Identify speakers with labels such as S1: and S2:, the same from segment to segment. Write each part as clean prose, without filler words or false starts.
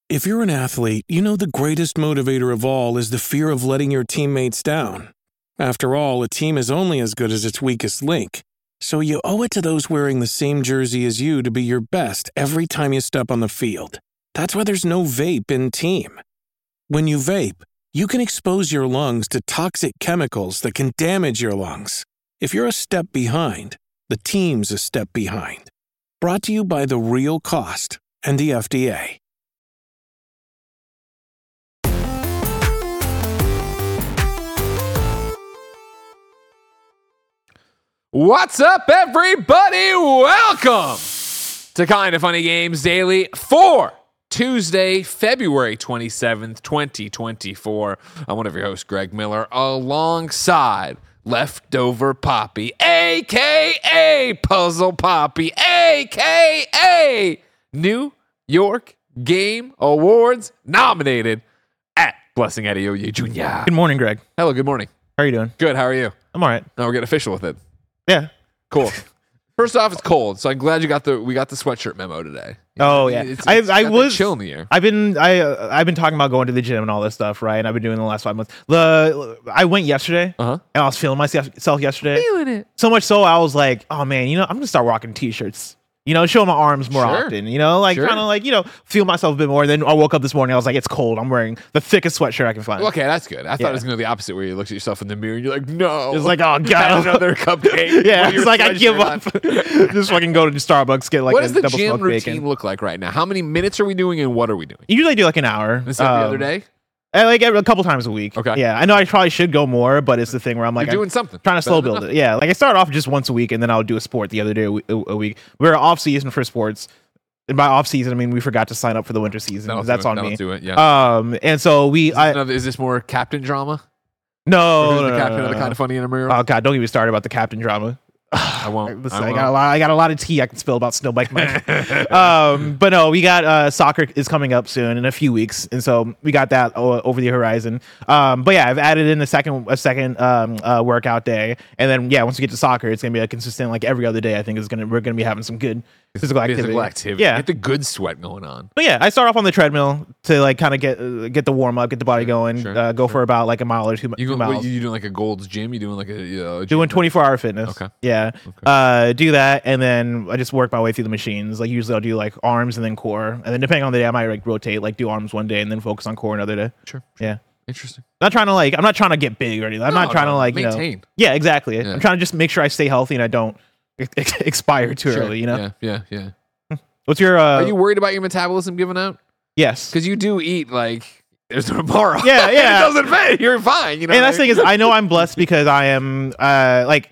S1: If you're an athlete, you know the greatest motivator of all is the fear of letting your teammates down. After all, a team is only as good as its weakest link. So you owe it to those wearing the same jersey as you to be your best every time you step on the field. That's why there's no vape in team. When you vape, you can expose your lungs to toxic chemicals that can damage your lungs. If you're a step behind, the team's a step behind. Brought to you by The Real Cost and the FDA.
S2: What's up, everybody? Welcome to Kinda Funny Games Daily for Tuesday, February 27th, 2024. I'm one of your hosts, Greg Miller, alongside Leftover Poppy, a.k.a. Puzzle Poppy, a.k.a. New York Game Awards nominated at Blessing Adeoye Jr.
S3: Good morning, Greg.
S2: Hello, good morning.
S3: How are you doing?
S2: Good, how are you?
S3: I'm all right.
S2: Now we're getting official with it.
S3: Yeah.
S2: Cool. First off, it's cold, so I'm glad we got the sweatshirt memo today.
S3: Oh yeah.
S2: I was chill in the air.
S3: I've been talking about going to the gym and all this stuff, right? And I've been doing it the last 5 months. I went yesterday, and I was feeling myself yesterday.
S2: Feeling it.
S3: So much so I was like, oh man, I'm gonna start rocking t-shirts. Showing my arms more often. kind of like feel myself a bit more. And then I woke up this morning, I was like, it's cold. I'm wearing the thickest sweatshirt I can find.
S2: Okay, that's good. I thought it was gonna be the opposite, where you looked at yourself in the mirror and you're like, no.
S3: It's like, oh god,
S2: another cupcake.
S3: Yeah, it's like I give up. Just fucking go to Starbucks, get like
S2: what does the
S3: double
S2: gym
S3: smoked
S2: routine
S3: bacon.
S2: look like right now? How many minutes are we doing and what are we doing?
S3: Usually I do like an hour.
S2: Is that the other day?
S3: Like a couple times a week.
S2: Okay.
S3: Yeah, I know I probably should go more, but it's the thing where I'm like,
S2: You're doing something.
S3: Trying to slow
S2: Better
S3: build
S2: than
S3: it. Yeah, like I start off just once a week, and then I'll do a sport the other day a week. We're off season for sports. And by off season, I mean we forgot to sign up for the winter season. That's on me.
S2: That'll do it. Yeah.
S3: And so
S2: is this more captain drama?
S3: No,
S2: the captain of the Kinda Funny intramural?
S3: Oh god, don't get me started about the captain drama.
S2: I won't.
S3: Listen, I got a lot of tea I can spill about Snowbike Mike. But no, we got soccer is coming up soon in a few weeks, and so we got that over the horizon. But yeah, I've added in a second workout day, and then once we get to soccer, it's gonna be a consistent like every other day. I think we're gonna be having some good physical activity. Yeah,
S2: get the good sweat going on.
S3: But yeah, I start off on the treadmill to like kind of get the warm up, get the body going, go for about like a mile or 2 miles.
S2: You doing like a Gold's Gym? You doing like a
S3: doing 24-hour fitness?
S2: Okay.
S3: Yeah. Okay. Do that, and then I just work my way through the machines. Like usually I'll do like arms and then core, and then depending on the day, I might like rotate, like do arms one day and then focus on core another day.
S2: Sure.
S3: Yeah.
S2: Interesting.
S3: I'm not trying to get big or anything. I'm not trying to like
S2: maintain.
S3: Yeah, exactly. Yeah. I'm trying to just make sure I stay healthy and I don't expire too early.
S2: Yeah.
S3: What's your?
S2: Are you worried about your metabolism giving out?
S3: Yes,
S2: because you do eat like there's no bar.
S3: Yeah.
S2: It doesn't fit. You're fine.
S3: And that's the thing is, I know I'm blessed because I am like.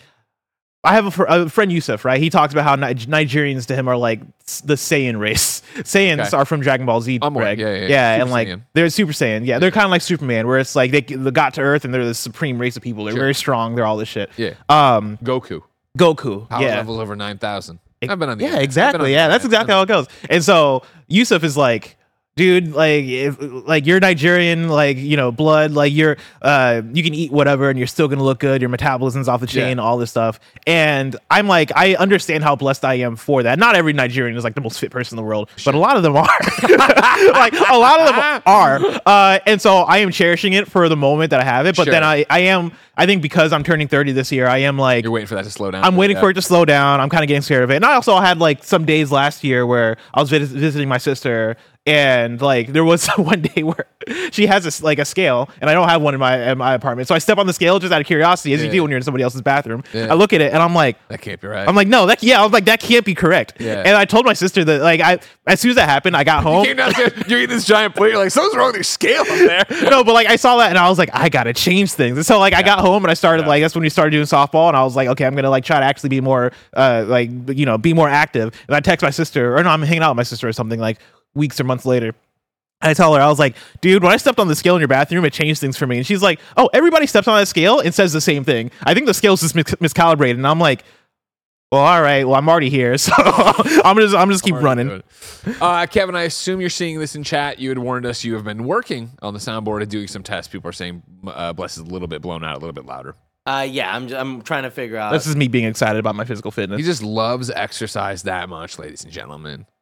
S3: I have a friend, Yusuf, right? He talks about how Nigerians to him are like the Saiyan race. Saiyans are from Dragon Ball Z, Greg. Yeah, and like Saiyan. They're Super Saiyan. Yeah, they're kind of like Superman, where it's like they got to Earth and they're the supreme race of people. They're very strong. They're all this shit.
S2: Yeah.
S3: Goku.
S2: Power levels over 9,000. I've been on the
S3: internet. Exactly. Yeah, that's exactly how it goes. And so Yusuf is like, dude, like if you're Nigerian, like blood, like you can eat whatever and you're still gonna look good. Your metabolism's off the chain, all this stuff. And I'm like, I understand how blessed I am for that. Not every Nigerian is like the most fit person in the world, but a lot of them are. Like a lot of them are. And so I am cherishing it for the moment that I have it. But then I think because I'm turning 30 this year, I am like,
S2: you're waiting for that to slow down.
S3: I'm waiting for it to slow down. I'm kind of getting scared of it. And I also had like some days last year where I was visiting my sister. And like there was one day where she has a scale, and I don't have one in my apartment. So I step on the scale just out of curiosity, as you do when you're in somebody else's bathroom. Yeah. I look at it and I'm like,
S2: that can't be right.
S3: I'm like, no, that can't be correct. Yeah. And I told my sister that like as soon as that happened, I got home.
S2: You came downstairs, you're eating this giant plate. You're like, something's wrong with your scale up there.
S3: No, but like I saw that and I was like, I gotta change things. And so like I got home and I started like that's when we started doing softball, and I was like, okay, I'm gonna like try to actually be more be more active. And I text my sister, or no, I'm hanging out with my sister or something like weeks or months later. I tell her, I was like, dude, when I stepped on the scale in your bathroom, it changed things for me. And she's like, oh, everybody steps on that scale and says the same thing. I think the scale's just miscalibrated. And I'm like, well, all right. Well, I'm already here, so I'm just keep running.
S2: Kevin, I assume you're seeing this in chat. You had warned us you have been working on the soundboard and doing some tests. People are saying Bless is a little bit blown out, a little bit louder.
S4: I'm trying to figure out.
S3: This is me being excited about my physical fitness.
S2: He just loves exercise that much, ladies and gentlemen.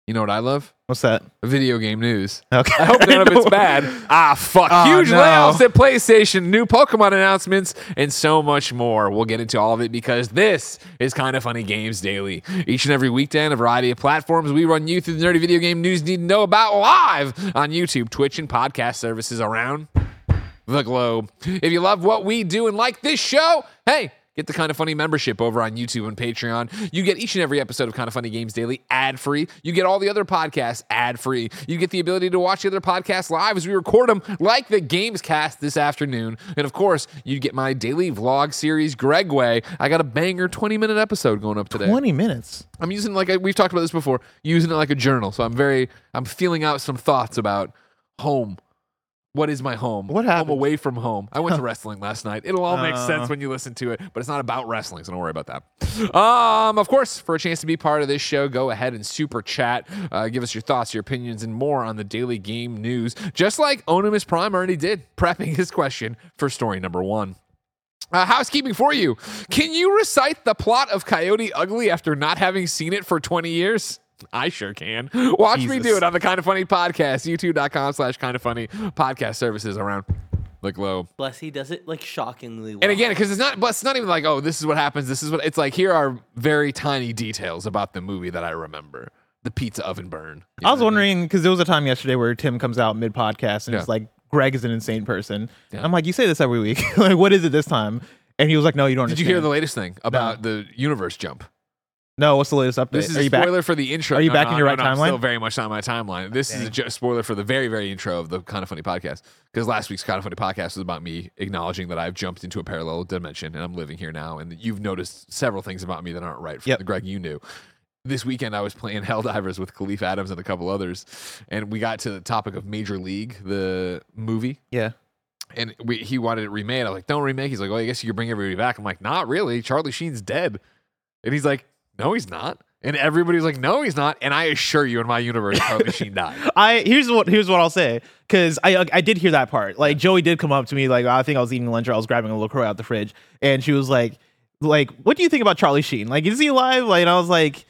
S2: You know what I love?
S3: What's that?
S2: Video game news.
S3: Okay.
S2: I hope none of it's bad. Fuck.
S3: Oh,
S2: Huge
S3: no.
S2: layoffs at PlayStation, new Pokemon announcements, and so much more. We'll get into all of it because this is Kind of Funny Games Daily. Each and every weekday on a variety of platforms, we run you through the nerdy video game news you need to know about live on YouTube, Twitch, and podcast services around the globe. If you love what we do and like this show, hey, get the Kind of Funny membership over on YouTube and Patreon. You get each and every episode of Kind of Funny Games Daily ad-free. You get all the other podcasts ad-free. You get the ability to watch the other podcasts live as we record them, like the Gamescast this afternoon. And of course, you get my daily vlog series, Greg Way. I got a banger 20-minute episode going up today.
S3: 20 minutes.
S2: I'm using, we've talked about this before, using it like a journal. So I'm feeling out some thoughts about home. What is my home?
S3: What happened?
S2: Home away from home. I went to wrestling last night. It'll all make sense when you listen to it, but it's not about wrestling, so don't worry about that. Of course, for a chance to be part of this show, go ahead and super chat. Give us your thoughts, your opinions, and more on the daily game news, just like Onimus Prime already did, prepping his question for story number 1. Housekeeping for you. Can you recite the plot of Coyote Ugly after not having seen it for 20 years? I sure can. Watch me do it on the Kind of Funny podcast, youtube.com/kindoffunny podcast services around the globe.
S4: Bless, he does it like shockingly well.
S2: And again, because it's not even like, oh, this is what happens. This is what it's like. Here are very tiny details about the movie that I remember. The pizza oven burn.
S3: I was wondering, because there was a time yesterday where Tim comes out mid-podcast and it's like, Greg is an insane person.
S2: Yeah.
S3: I'm like, you say this every week. Like, what is it this time? And he was like, no, you don't understand.
S2: Did you hear the latest thing about the universe jump?
S3: No, what's the latest update?
S2: This is
S3: Are
S2: a
S3: you
S2: spoiler
S3: back?
S2: for the intro.
S3: Are you back in your right
S2: I'm
S3: timeline?
S2: still very much on my timeline. This is a spoiler for the very, very intro of the Kind of Funny podcast. Because last week's Kind of Funny podcast was about me acknowledging that I've jumped into a parallel dimension and I'm living here now. And you've noticed several things about me that aren't right from the Greg you knew. This weekend, I was playing Helldivers with Khalif Adams and a couple others. And we got to the topic of Major League, the movie.
S3: Yeah.
S2: And he wanted it remade. I was like, don't remake. He's like, well, I guess you could bring everybody back. I'm like, not really. Charlie Sheen's dead. And he's like, no, he's not. And everybody's like, no, he's not. And I assure you, in my universe, Charlie Sheen died.
S3: Here's what I'll say, because I did hear that part. Like, Joey did come up to me, like, I think I was eating lunch or I was grabbing a LaCroix out the fridge, and she was like, what do you think about Charlie Sheen? Like, is he alive? Like, and I was like,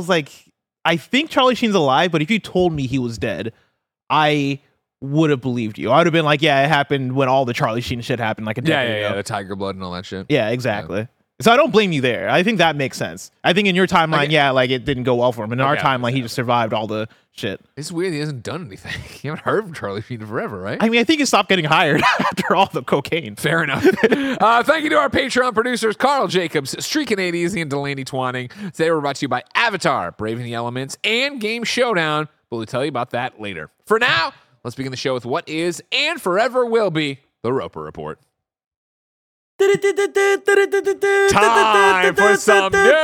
S3: I think Charlie Sheen's alive, but if you told me he was dead, I would have believed you. I would have been like, yeah, it happened when all the Charlie Sheen shit happened, like a decade ago.
S2: Yeah, the tiger blood and all that shit.
S3: Yeah, exactly. So I don't blame you there. I think that makes sense. I think in your timeline, like it didn't go well for him. In our timeline, he just survived all the shit.
S2: It's weird he hasn't done anything. You haven't heard from Charlie Sheen forever, right?
S3: I mean, I think he stopped getting hired after all the cocaine.
S2: Fair enough. Thank you to our Patreon producers, Carl Jacobs, Streakin' 80s, and Delaney Twanning. Today we're brought to you by Avatar, Braving the Elements, and Game Showdown. But we'll tell you about that later. For now, let's begin the show with what is and forever will be the Roper Report. Time for some news.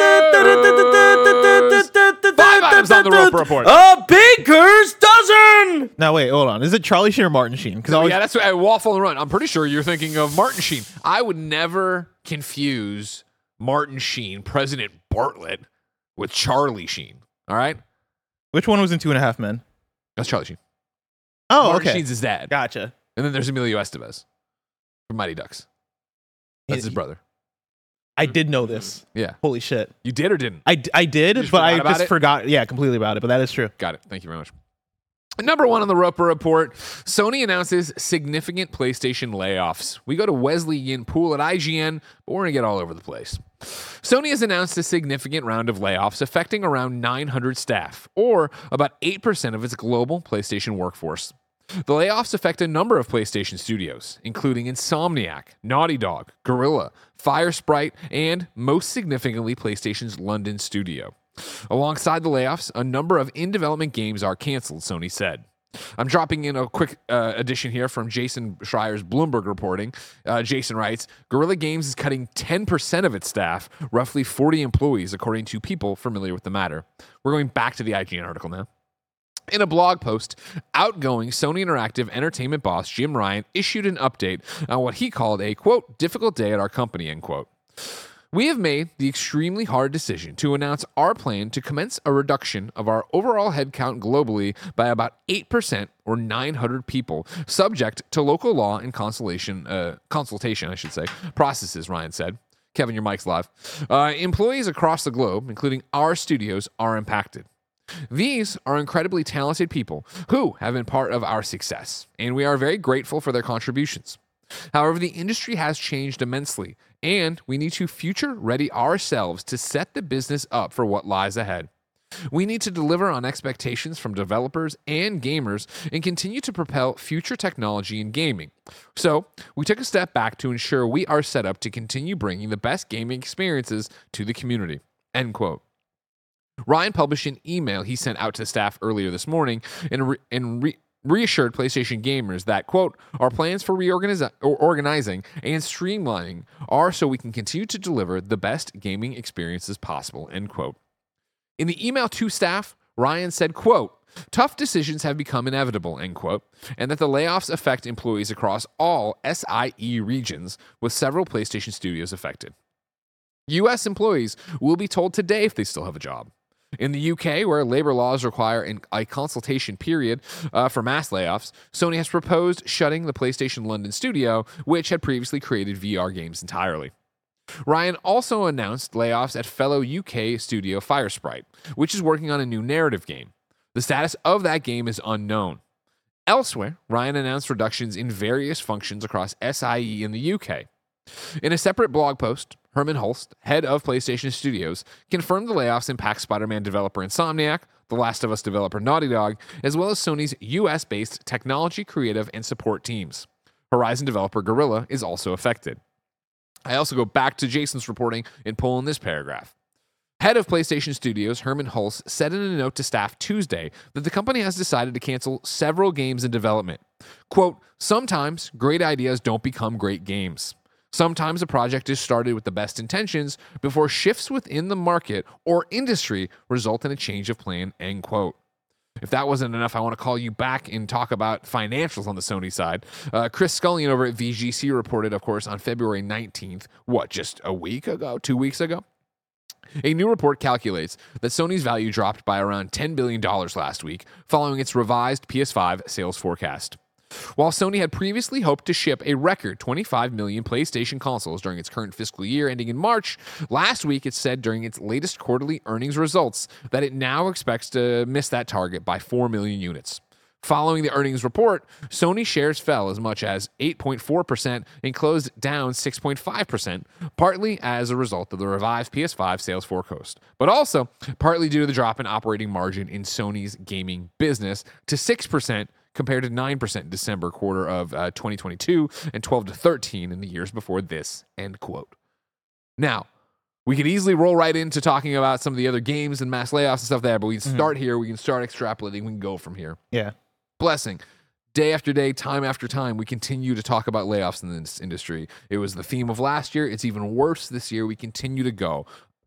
S2: 5 items on the Roper Report.
S4: A baker's dozen.
S3: Now wait, hold on. Is it Charlie Sheen or Martin Sheen? Because
S2: that's what I waffle and run. I'm pretty sure you're thinking of Martin Sheen. I would never confuse Martin Sheen, President Bartlett, with Charlie Sheen. All right,
S3: which one was in 2.5 Men?
S2: That's Charlie Sheen.
S3: Oh,
S2: Martin
S3: okay.
S2: Sheen's his dad.
S3: Gotcha.
S2: And then there's Emilio Estevez from Mighty Ducks. That's his brother.
S3: I did know this.
S2: Yeah.
S3: Holy shit.
S2: You did or didn't?
S3: I did, but I just forgot. Yeah, completely about it. But that is true.
S2: Got it. Thank you very much. Number 1 on the Roper Report, Sony announces significant PlayStation layoffs. We go to Wesley Yin Poole at IGN, but we're going to get all over the place. Sony has announced a significant round of layoffs affecting around 900 staff, or about 8% of its global PlayStation workforce. The layoffs affect a number of PlayStation studios, including Insomniac, Naughty Dog, Guerrilla, Firesprite, and, most significantly, PlayStation's London studio. Alongside the layoffs, a number of in-development games are canceled, Sony said. I'm dropping in a quick addition here from Jason Schreier's Bloomberg reporting. Jason writes, Guerrilla Games is cutting 10% of its staff, roughly 40 employees, according to people familiar with the matter. We're going back to the IGN article now. In a blog post, outgoing Sony Interactive Entertainment boss Jim Ryan issued an update on what he called a, quote, difficult day at our company, end quote. We have made the extremely hard decision to announce our plan to commence a reduction of our overall headcount globally by about 8% or 900 people, subject to local law and consultation, processes, Ryan said. Kevin, your mic's live. Employees across the globe, including our studios, are impacted. These are incredibly talented people who have been part of our success, and we are very grateful for their contributions. However, the industry has changed immensely, and we need to future ready ourselves to set the business up for what lies ahead. We need to deliver on expectations from developers and gamers and continue to propel future technology in gaming. So, we took a step back to ensure we are set up to continue bringing the best gaming experiences to the community. End quote. Ryan published an email he sent out to staff earlier this morning and reassured PlayStation gamers that, quote, our plans for organizing and streamlining are so we can continue to deliver the best gaming experiences possible, end quote. In the email to staff, Ryan said, quote, tough decisions have become inevitable, end quote, and that the layoffs affect employees across all SIE regions, with several PlayStation studios affected. U.S. employees will be told today if they still have a job. In the UK, where labor laws require a consultation period for mass layoffs, Sony has proposed shutting the PlayStation London studio, which had previously created VR games entirely. Ryan also announced layoffs at fellow UK studio Firesprite, which is working on a new narrative game. The status of that game is unknown. Elsewhere, Ryan announced reductions in various functions across SIE in the UK. In a separate blog post, Herman Hulst, head of PlayStation Studios, confirmed the layoffs impact Spider-Man developer Insomniac, The Last of Us developer Naughty Dog, as well as Sony's US-based technology, creative, and support teams. Horizon developer Guerrilla is also affected. I also go back to Jason's reporting and pull in this paragraph. Head of PlayStation Studios, Herman Hulst, said in a note to staff Tuesday that the company has decided to cancel several games in development. Quote, sometimes great ideas don't become great games. Sometimes a project is started with the best intentions before shifts within the market or industry result in a change of plan, end quote. If that wasn't enough, I want to call you back and talk about financials on the Sony side. Chris Scullion over at VGC reported, of course, on February 19th, just a week ago, 2 weeks ago? A new report calculates that Sony's value dropped by around $10 billion last week following its revised PS5 sales forecast. While Sony had previously hoped to ship a record 25 million PlayStation consoles during its current fiscal year ending in March, last week it said during its latest quarterly earnings results that it now expects to miss that target by 4 million units. Following the earnings report, Sony shares fell as much as 8.4% and closed down 6.5%, partly as a result of the revised PS5 sales forecast, but also partly due to the drop in operating margin in Sony's gaming business to 6% compared to 9% December quarter of 2022 and 12 to 13 in the years before this, end quote. Now, we could easily roll right into talking about some of the other games and mass layoffs and stuff there, but we can start here. We can start extrapolating. We can go from here.
S3: Yeah.
S2: Blessing. Day after day, time after time, we continue to talk about layoffs in this industry. It was the theme of last year. It's even worse this year. We continue to go.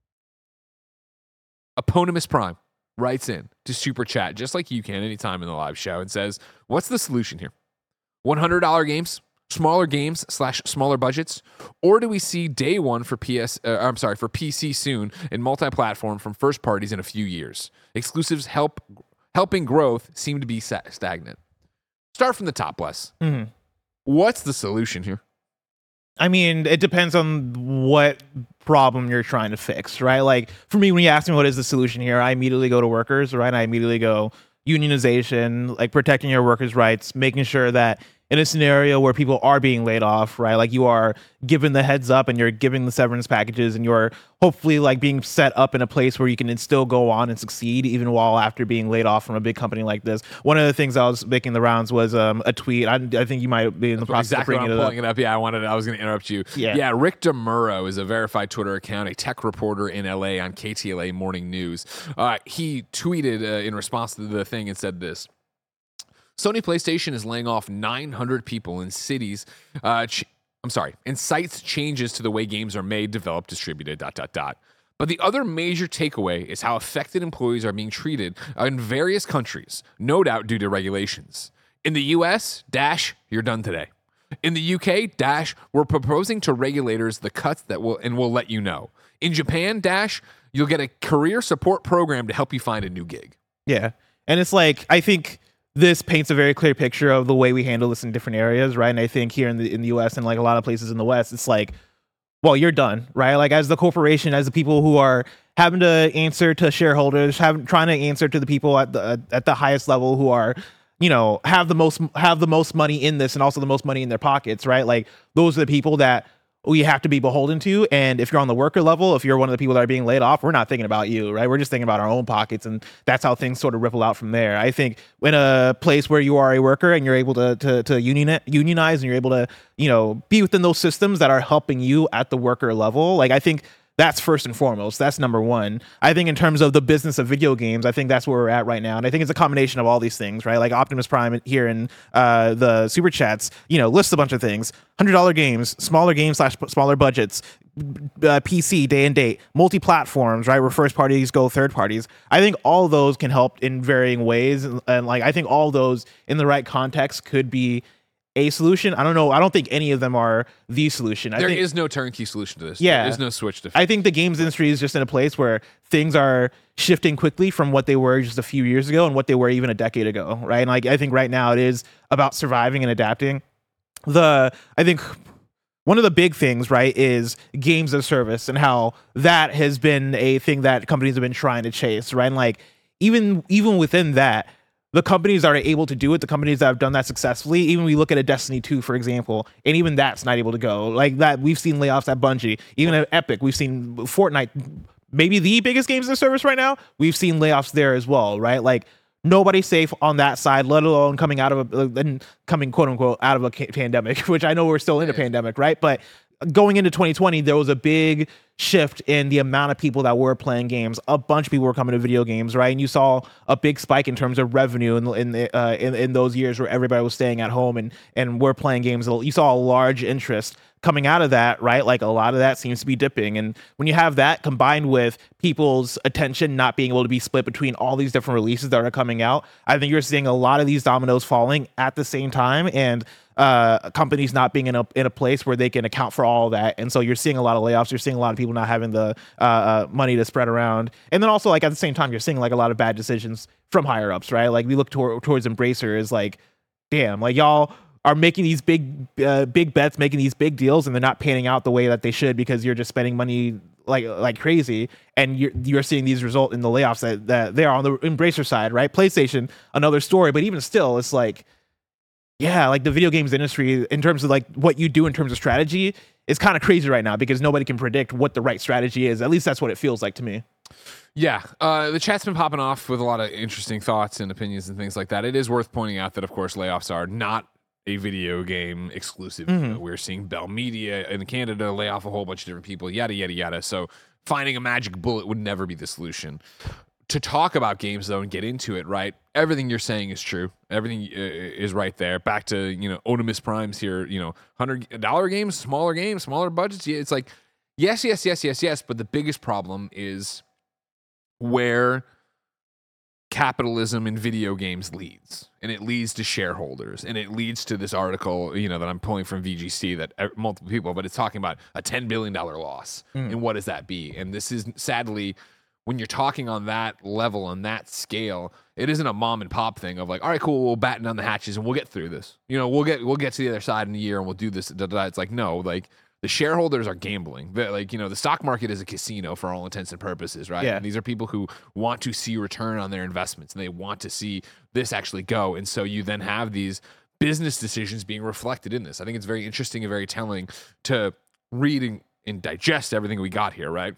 S2: Eponymous Prime writes in to Super Chat, just like you can anytime in the live show, and says, what's the solution here? $100 games, smaller games / smaller budgets, or do we see day one for PC soon and multi-platform from first parties in a few years? Exclusives helping growth seem to be stagnant. Start from the top, Wes.
S3: Mm-hmm.
S2: What's the solution here?
S3: I mean, it depends on what problem you're trying to fix, right? Like for me, when you ask me what is the solution here, I immediately go to workers, right? I immediately go unionization, like protecting your workers' rights, making sure that in a scenario where people are being laid off, right? Like you are given the heads up and you're giving the severance packages and you're hopefully like being set up in a place where you can still go on and succeed even while after being laid off from a big company like this. One of the things I was making the rounds was a tweet. I think you might be in the process of bringing it up.
S2: Pulling it up. Yeah, I was going to interrupt you. Yeah, Rick DeMuro is a verified Twitter account, a tech reporter in LA on KTLA Morning News. He tweeted in response to the thing and said this. Sony PlayStation is laying off 900 people in cities, and cites changes to the way games are made, developed, distributed, ... But the other major takeaway is how affected employees are being treated in various countries, no doubt due to regulations. In the US, you're done today. In the UK, we're proposing to regulators the cuts that we'll let you know. In Japan, you'll get a career support program to help you find a new gig.
S3: Yeah. And it's like, I think this paints a very clear picture of the way we handle this in different areas, right? And I think here in the US and like a lot of places in the West, it's like well, you're done, right? Like as the corporation, as the people who are having to answer to shareholders, trying to answer to the people at the highest level who are, have the most money in this and also the most money in their pockets, right? Like those are the people that we have to be beholden to. And if you're on the worker level, if you're one of the people that are being laid off, we're not thinking about you, right? We're just thinking about our own pockets, and that's how things sort of ripple out from there. I think in a place where you are a worker and you're able to unionize and you're able to, be within those systems that are helping you at the worker level, like I think that's first and foremost. That's number one. I think in terms of the business of video games, I think that's where we're at right now. And I think it's a combination of all these things, right? Like Optimus Prime here in the super chats, lists a bunch of things. $100 games, smaller games / smaller budgets, PC day and date, multi-platforms, right? Where first parties go third parties. I think all those can help in varying ways. And like, I think all those in the right context could be a solution. I don't know. I don't think any of them are the solution.
S2: There is no turnkey solution to this.
S3: Yeah.
S2: There is no switch to.
S3: I think the games industry is just in a place where things are shifting quickly from what they were just a few years ago and what they were even a decade ago, right? And like I think right now it is about surviving and adapting. I think one of the big things, right, is games as a service and how that has been a thing that companies have been trying to chase, right? And like even within that, the companies that are able to do it, the companies that have done that successfully, even we look at a Destiny 2, for example, and even that's not able to go. Like that, we've seen layoffs at Bungie, even at Epic, we've seen Fortnite, maybe the biggest games in the service right now, we've seen layoffs there as well, right? Like nobody's safe on that side, let alone coming out of quote unquote out of a pandemic, which I know we're still in a pandemic, right? But going into 2020, there was a big shift in the amount of people that were playing games. A bunch of people were coming to video games, right? And you saw a big spike in terms of revenue in those years where everybody was staying at home and were playing games. You saw a large interest coming out of that, right? Like a lot of that seems to be dipping. And when you have that combined with people's attention not being able to be split between all these different releases that are coming out, I think you're seeing a lot of these dominoes falling at the same time, and companies not being in a place where they can account for all of that. And so you're seeing a lot of layoffs. You're seeing a lot of people not having the money to spread around. And then also like at the same time, you're seeing like a lot of bad decisions from higher ups, right? Like we look towards Embracer is like, damn, like y'all are making these big bets, making these big deals, and they're not panning out the way that they should because you're just spending money like crazy, and you're seeing these result in the layoffs that they're on the Embracer side, right? PlayStation, another story, but even still, it's like, yeah, like the video games industry in terms of like what you do in terms of strategy is kind of crazy right now because nobody can predict what the right strategy is. At least that's what it feels like to me.
S2: Yeah, the chat's been popping off with a lot of interesting thoughts and opinions and things like that. It is worth pointing out that, of course, layoffs are not a video game exclusive. We're seeing Bell Media in Canada lay off a whole bunch of different people, yada, yada, yada. So finding a magic bullet would never be the solution. To talk about games, though, and get into it, right? Everything you're saying is true. Everything is right there. Back to, Optimus Prime's here, $100 games, smaller budgets. Yeah, it's like, yes. But the biggest problem is where capitalism in video games leads, and it leads to shareholders, and it leads to this article that I'm pulling from VGC that multiple people, but it's talking about a $10 billion loss. And what does that be? And this is sadly, when you're talking on that level, on that scale, it isn't a mom and pop thing of like, all right, cool, we'll batten down the hatches and we'll get through this. We'll get to the other side in a year and we'll do this. It's like, no, like the shareholders are gambling. The stock market is a casino for all intents and purposes, right?
S3: Yeah.
S2: And these are people who want to see return on their investments, and they want to see this actually go. And so you then have these business decisions being reflected in this. I think it's very interesting and very telling to read and digest everything we got here, right?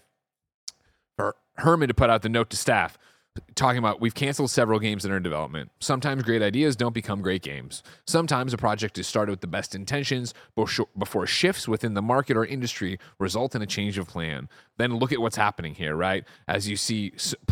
S2: For Herman to put out the note to staff talking about, we've canceled several games that are in development. Sometimes great ideas don't become great games. Sometimes a project is started with the best intentions before shifts within the market or industry result in a change of plan. Then look at what's happening here, right? As you see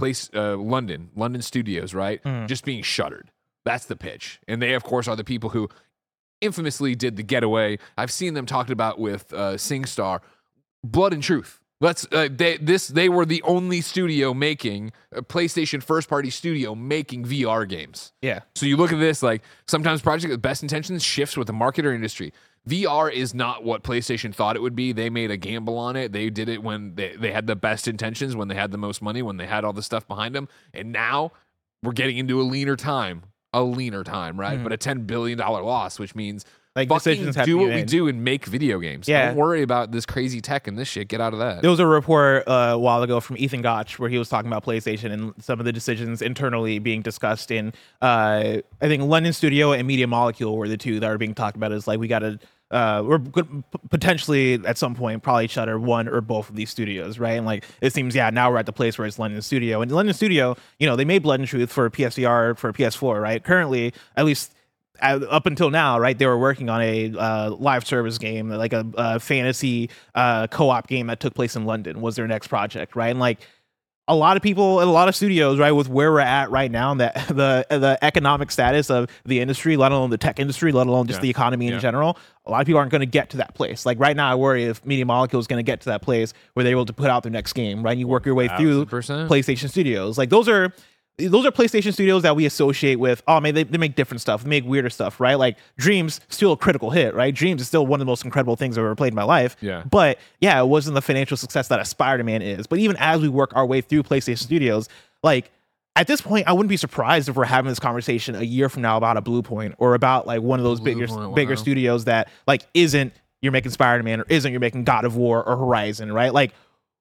S2: London studios, right? Just being shuttered. That's the pitch. And they, of course, are the people who infamously did The Getaway. I've seen them talked about with SingStar, Blood and Truth. They were the only studio making a PlayStation first party studio making VR games. Yeah. So you look at this, like sometimes project with best intentions shifts with the market or industry. VR is not what PlayStation thought it would be. They made a gamble on it. They did it when they had the best intentions, when they had the most money, when they had all the stuff behind them. And now we're getting into a leaner time, right? But a $10 billion loss, which means
S3: Like
S2: fucking
S3: decisions have
S2: do
S3: to be
S2: what we
S3: made.
S2: do and make video games.
S3: Yeah.
S2: Don't worry about this crazy tech and this shit. Get out of that.
S3: There was a report a while ago from Ethan Gotch where he was talking about PlayStation and some of the decisions internally being discussed in, I think London Studio and Media Molecule were the two that are being talked about. Is like we got to, we're potentially at some point probably shutter one or both of these studios, right? And like it seems, now we're at the place where it's London Studio, and London Studio, they made Blood and Truth for PSVR for PS4, right? Currently, at least. Up until now, right, they were working on a live service game, like a fantasy co-op game that took place in London was their next project, right? And like a lot of people and a lot of studios, right, with where we're at right now, and that the economic status of the industry, let alone the tech industry, let alone just the economy in general, a lot of people aren't going to get to that place. Like right now, I worry if Media Molecule is going to get to that place where they're able to put out their next game, right? And you work your way through
S2: 1000%.
S3: PlayStation Studios. Like those are PlayStation Studios that we associate with, they make different stuff, they make weirder stuff, right? Like Dreams, still a critical hit, right? Dreams is still one of the most incredible things I've ever played in my life.
S2: Yeah.
S3: But it wasn't the financial success that a Spider-Man is. But even as we work our way through PlayStation Studios, like at this point, I wouldn't be surprised if we're having this conversation a year from now about a Blue Point or about like one of those bigger studios that like isn't you're making Spider-Man or isn't you're making God of War or Horizon, right? Like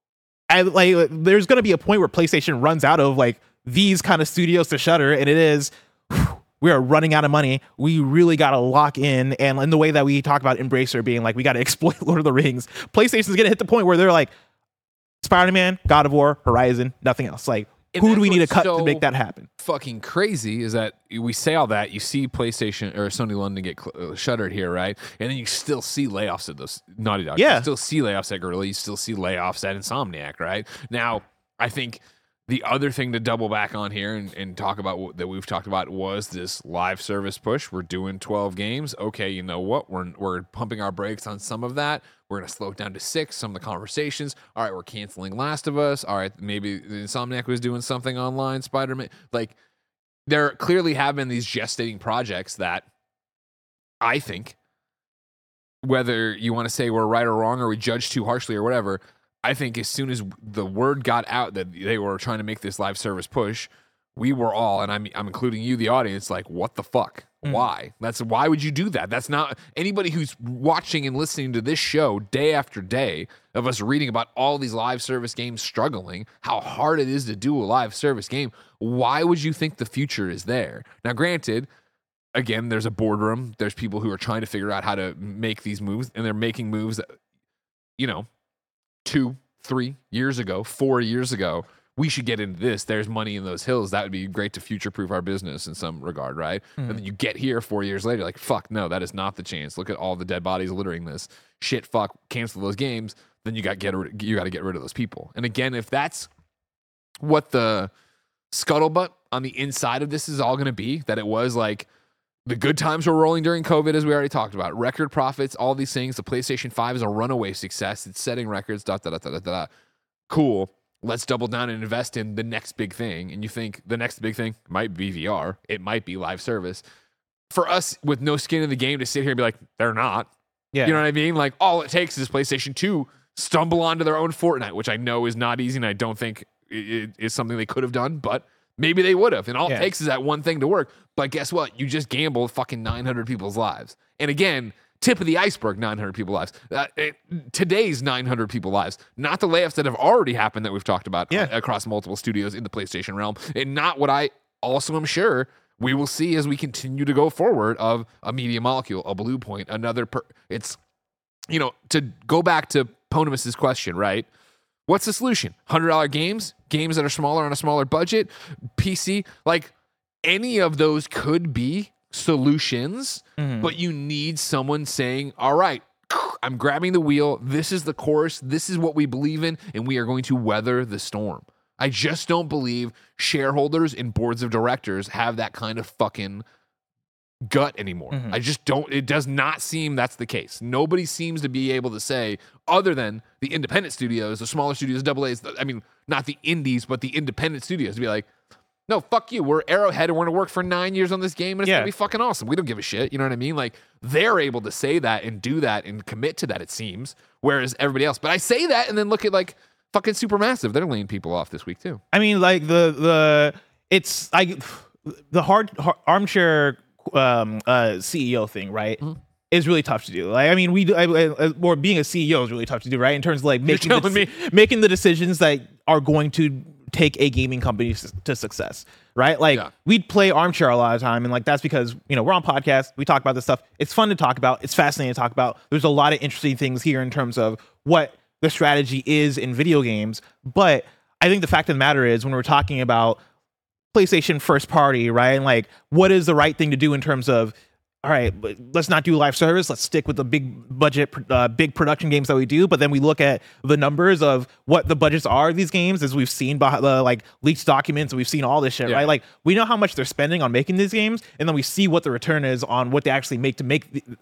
S3: there's going to be a point where PlayStation runs out of like these kind of studios to shutter, and it is we are running out of money. We really got to lock in, and in the way that we talk about Embracer being like we got to exploit Lord of the Rings, PlayStation's going to hit the point where they're like Spider-Man, God of War, Horizon, nothing else. Like
S2: And
S3: who do we
S2: that's
S3: need to
S2: what's
S3: cut
S2: so
S3: to make that happen?
S2: Fucking crazy is that we say all that, you see PlayStation or Sony London get shuttered here, right? And then you still see layoffs at those Naughty Dog.
S3: Yeah.
S2: You still see layoffs at Guerrilla. You still see layoffs at Insomniac, right? Now, I think the other thing to double back on here and talk about that we've talked about was this live service push. We're doing 12 games. Okay, you know what? We're pumping our brakes on some of that. We're going to slow it down to 6, some of the conversations. All right, we're canceling Last of Us. All right, maybe Insomniac was doing something online, Spider-Man. Like, there clearly have been these gestating projects that I think, whether you want to say we're right or wrong or we judge too harshly or whatever, I think as soon as the word got out that they were trying to make this live service push, we were all, and I'm including you, the audience, like, what the fuck? Why? Why would you do that? That's not anybody who's watching and listening to this show day after day of us reading about all these live service games struggling, how hard it is to do a live service game. Why would you think the future is there? Now, granted, again, there's a boardroom. There's people who are trying to figure out how to make these moves, and they're making moves that, 2, 3 years ago, 4 years ago, we should get into this. There's money in those hills. That would be great to future-proof our business in some regard, right? And then you get here 4 years later, like, fuck, no, that is not the chance. Look at all the dead bodies littering this. Shit, fuck, cancel those games. Then you got to get rid of those people. And again, if that's what the scuttlebutt on the inside of this is all going to be, that it was like the good times were rolling during COVID, as we already talked about, record profits, all these things. The PlayStation 5 is a runaway success. It's setting records, Cool. Let's double down and invest in the next big thing. And you think the next big thing might be VR. It might be live service. For us, with no skin in the game, to sit here and be like, they're not.
S3: Yeah.
S2: You know what I mean? Like, all it takes is PlayStation 2 stumble onto their own Fortnite, which I know is not easy, and I don't think it is something they could have done, but maybe they would have. And all it takes is that one thing to work. But guess what? You just gambled fucking 900 people's lives. And again, tip of the iceberg, 900 people's lives. Today's 900 people's lives, not the layoffs that have already happened that we've talked about across multiple studios in the PlayStation realm, and not what I also am sure we will see as we continue to go forward of a Media Molecule, a Blue Point, another. It's, to go back to Ponimus's question, right? What's the solution? $100 games that are smaller on a smaller budget, PC, like any of those could be solutions, but you need someone saying, all right, I'm grabbing the wheel. This is the course. This is what we believe in, and we are going to weather the storm. I just don't believe shareholders and boards of directors have that kind of fucking gut anymore. I just don't. It does not seem that's the case. Nobody seems to be able to say, other than the independent studios, the smaller studios, AA's, I mean, not the indies, but the independent studios, to be like, no, fuck you. We're Arrowhead and we're going to work for 9 years on this game and it's going to be fucking awesome. We don't give a shit. You know what I mean? Like, they're able to say that and do that and commit to that, it seems, whereas everybody else. But I say that and then look at, like, fucking Supermassive. They're laying people off this week, too.
S3: I mean, like, it's like the hard armchair CEO thing, right? is really tough to do. Like, I mean, or being a CEO is really tough to do, right? In terms of like making the decisions that are going to take a gaming company to success, right? Like we'd play Armchair a lot of the time, and like that's because we're on podcasts, we talk about this stuff. It's fun to talk about. It's fascinating to talk about. There's a lot of interesting things here in terms of what the strategy is in video games, but I think the fact of the matter is when we're talking about PlayStation first party, right? And like, what is the right thing to do in terms of, all right, let's not do live service. Let's stick with the big budget, big production games that we do. But then we look at the numbers of what the budgets are of these games, as we've seen by the like leaked documents, and we've seen all this shit, right? Like we know how much they're spending on making these games, and then we see what the return is on what they actually make to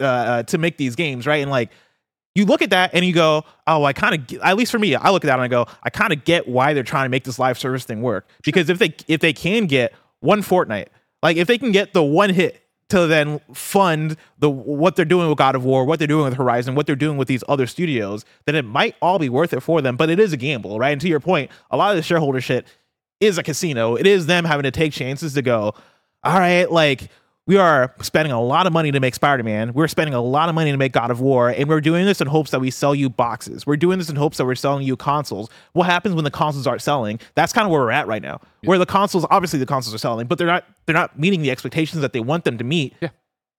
S3: make these games, right? And like, you look at that and you go, oh, I kind of, at least for me, I look at that and I go, I kind of get why they're trying to make this live service thing work. Because if they can get one Fortnite, like if they can get the one hit to then fund what they're doing with God of War, what they're doing with Horizon, what they're doing with these other studios, then it might all be worth it for them. But it is a gamble, right? And to your point, a lot of the shareholder shit is a casino. It is them having to take chances to go, all right, like, we are spending a lot of money to make Spider-Man. We're spending a lot of money to make God of War, and we're doing this in hopes that we sell you boxes. We're doing this in hopes that we're selling you consoles. What happens when the consoles aren't selling? That's kind of where we're at right now. Yeah. Where the consoles are selling, but they're not meeting the expectations that they want them to meet.
S2: Yeah.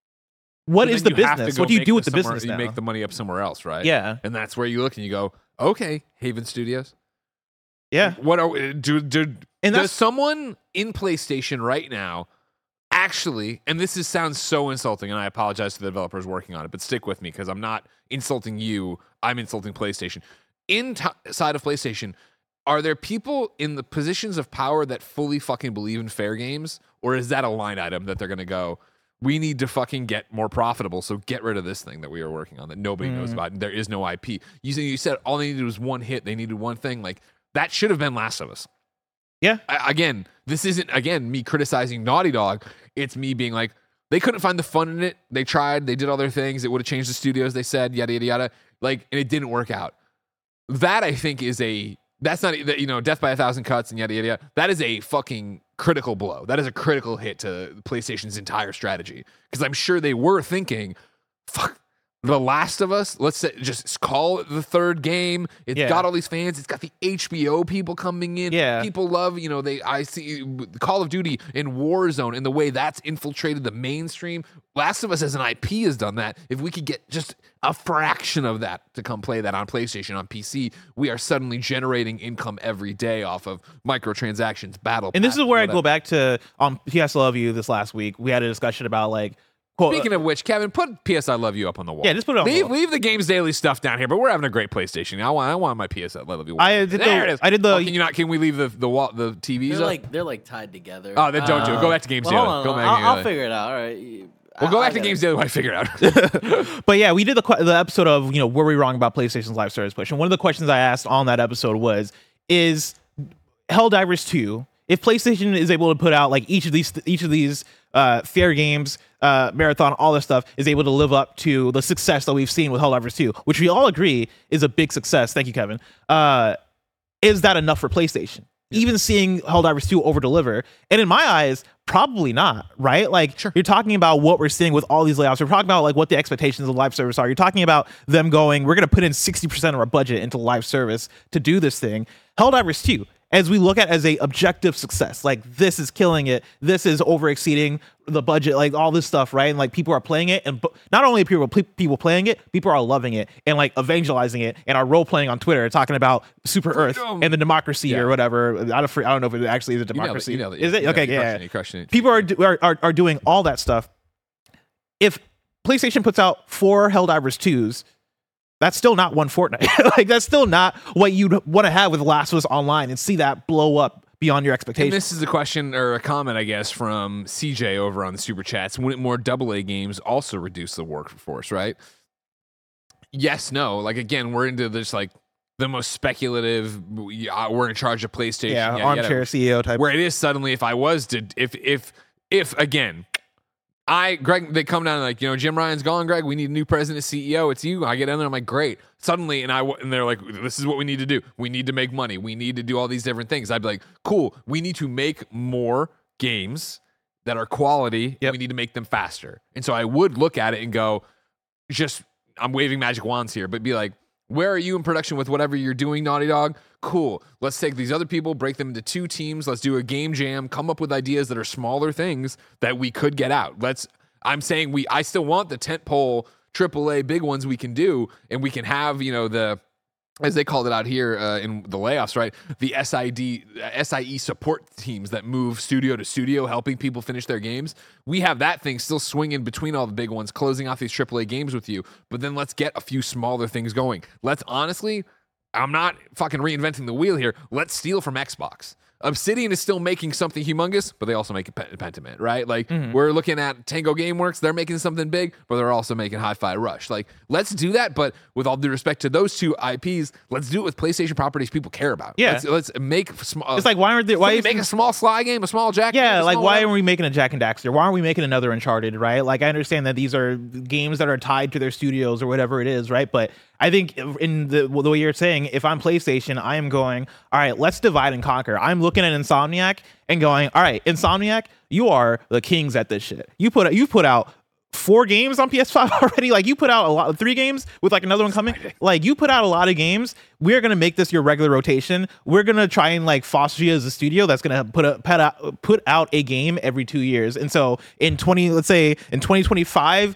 S3: What is the business? What do you do with the business now?
S2: You make the money up somewhere else, right?
S3: Yeah.
S2: And that's where you look and you go, okay, Haven Studios.
S3: Yeah.
S2: What are does someone in PlayStation right now actually, and this sounds so insulting, and I apologize to the developers working on it, but stick with me because I'm not insulting you. I'm insulting PlayStation. Inside of PlayStation, are there people in the positions of power that fully fucking believe in fair games? Or is that a line item that they're going to go, we need to fucking get more profitable, so get rid of this thing that we are working on that nobody knows about, and there is no IP. You said all they needed was one hit. They needed one thing. Like, that should have been Last of Us.
S3: Yeah.
S2: Again, this isn't, me criticizing Naughty Dog. It's me being like, they couldn't find the fun in it. They tried. They did all their things. It would have changed the studios, they said, yada, yada, yada. Like, and it didn't work out. That, I think, that's not, death by 1,000 cuts and yada, yada, yada. That is a fucking critical blow. That is a critical hit to PlayStation's entire strategy. Because I'm sure they were thinking, fuck, The Last of Us, let's say, just call it the third game. It's got all these fans. It's got the HBO people coming in.
S3: Yeah.
S2: People love, I see Call of Duty and Warzone and the way that's infiltrated the mainstream. Last of Us as an IP has done that. If we could get just a fraction of that to come play that on PlayStation, on PC, we are suddenly generating income every day off of microtransactions, battle.
S3: And this is where I go back to PS Love You this last week. We had a discussion about like,
S2: speaking of which, Kevin, put PS I Love You up on the wall.
S3: Yeah, just put it on the wall.
S2: Leave the Games Daily stuff down here, but we're having a great PlayStation. I want my PS I Love You.
S3: It is.
S2: Can we leave the wall, the TVs?
S4: They're like tied together.
S2: Oh, then don't do it. Go back to Games Daily.
S4: I'll figure it out. All right.
S2: We'll go back to Games Daily when I figure it out.
S3: But yeah, we did the episode of were we wrong about PlayStation's live service push? And one of the questions I asked on that episode was, is Helldivers 2, if PlayStation is able to put out like each of these fair games, marathon, all this stuff, is able to live up to the success that we've seen with Helldivers 2, which we all agree is a big success. Thank you, Kevin. Is that enough for PlayStation? Yeah. Even seeing Helldivers 2 over deliver, and in my eyes, probably not, right? Like, You're talking about what we're seeing with all these layoffs. We're talking about like what the expectations of live service are. You're talking about them going, we're going to put in 60% of our budget into live service to do this thing. Helldivers 2, as we look at as a objective success, like this is killing it. This is over exceeding the budget, like all this stuff, right? And like people are playing it, and not only are people playing it, people are loving it and like evangelizing it, and are role playing on Twitter, talking about Super Earth and the democracy or whatever. I don't know if it actually is a democracy. Is it? Okay, yeah. People are doing all that stuff. If PlayStation puts out 4 Helldivers 2s, that's still not one Fortnite. Like, that's still not what you'd want to have with Last of Us Online and see that blow up beyond your expectations.
S2: And this is a question or a comment, I guess, from CJ over on the Super Chats. Wouldn't more AA games also reduce the workforce, right? Yes, no. Like, again, we're into this, like, the most speculative, we're in charge of PlayStation.
S3: Yeah, armchair CEO type.
S2: Where it is suddenly, if I was to, if again, Greg, they come down and like, Jim Ryan's gone, Greg, we need a new president, CEO, it's you. I get in there, I'm like, great. Suddenly, and they're like, this is what we need to do. We need to make money. We need to do all these different things. I'd be like, cool, we need to make more games that are quality. Yep. We need to make them faster. And so I would look at it and go, I'm waving magic wands here, but be like, where are you in production with whatever you're doing, Naughty Dog? Cool. Let's take these other people, break them into 2 teams. Let's do a game jam, come up with ideas that are smaller things that we could get out. I'm saying I still want the tentpole AAA big ones we can do, and we can have, as they called it out here in the layoffs, right? The SIE support teams that move studio to studio, helping people finish their games. We have that thing still swinging between all the big ones, closing off these AAA games with you. But then let's get a few smaller things going. Let's honestly, I'm not fucking reinventing the wheel here. Let's steal from Xbox. Obsidian is still making something humongous, but they also make Pentiment, right? Like, we're looking at Tango Gameworks. They're making something big, but they're also making Hi-Fi Rush. Like, let's do that, but with all due respect to those 2 IPs, let's do it with PlayStation properties people care about.
S3: Yeah.
S2: Let's make small.
S3: It's like, why aren't they? Why
S2: make a small Sly game, a small Jack?
S3: Yeah,
S2: game,
S3: like why
S2: whatever.
S3: aren't we making a Jack and Daxter? Why aren't we making another Uncharted? Right? Like, I understand that these are games that are tied to their studios or whatever it is, right? But I think in the way you're saying, if I'm PlayStation, I am going, all right, let's divide and conquer. I'm looking at Insomniac and going, all right, Insomniac, you are the kings at this shit. You put out 4 games on PS5 already. Like, you put out a lot, 3 games with like another one coming. Like, you put out a lot of games. We're gonna make this your regular rotation. We're gonna try and like foster you as a studio that's gonna put out a game every 2 years. And so let's say in 2025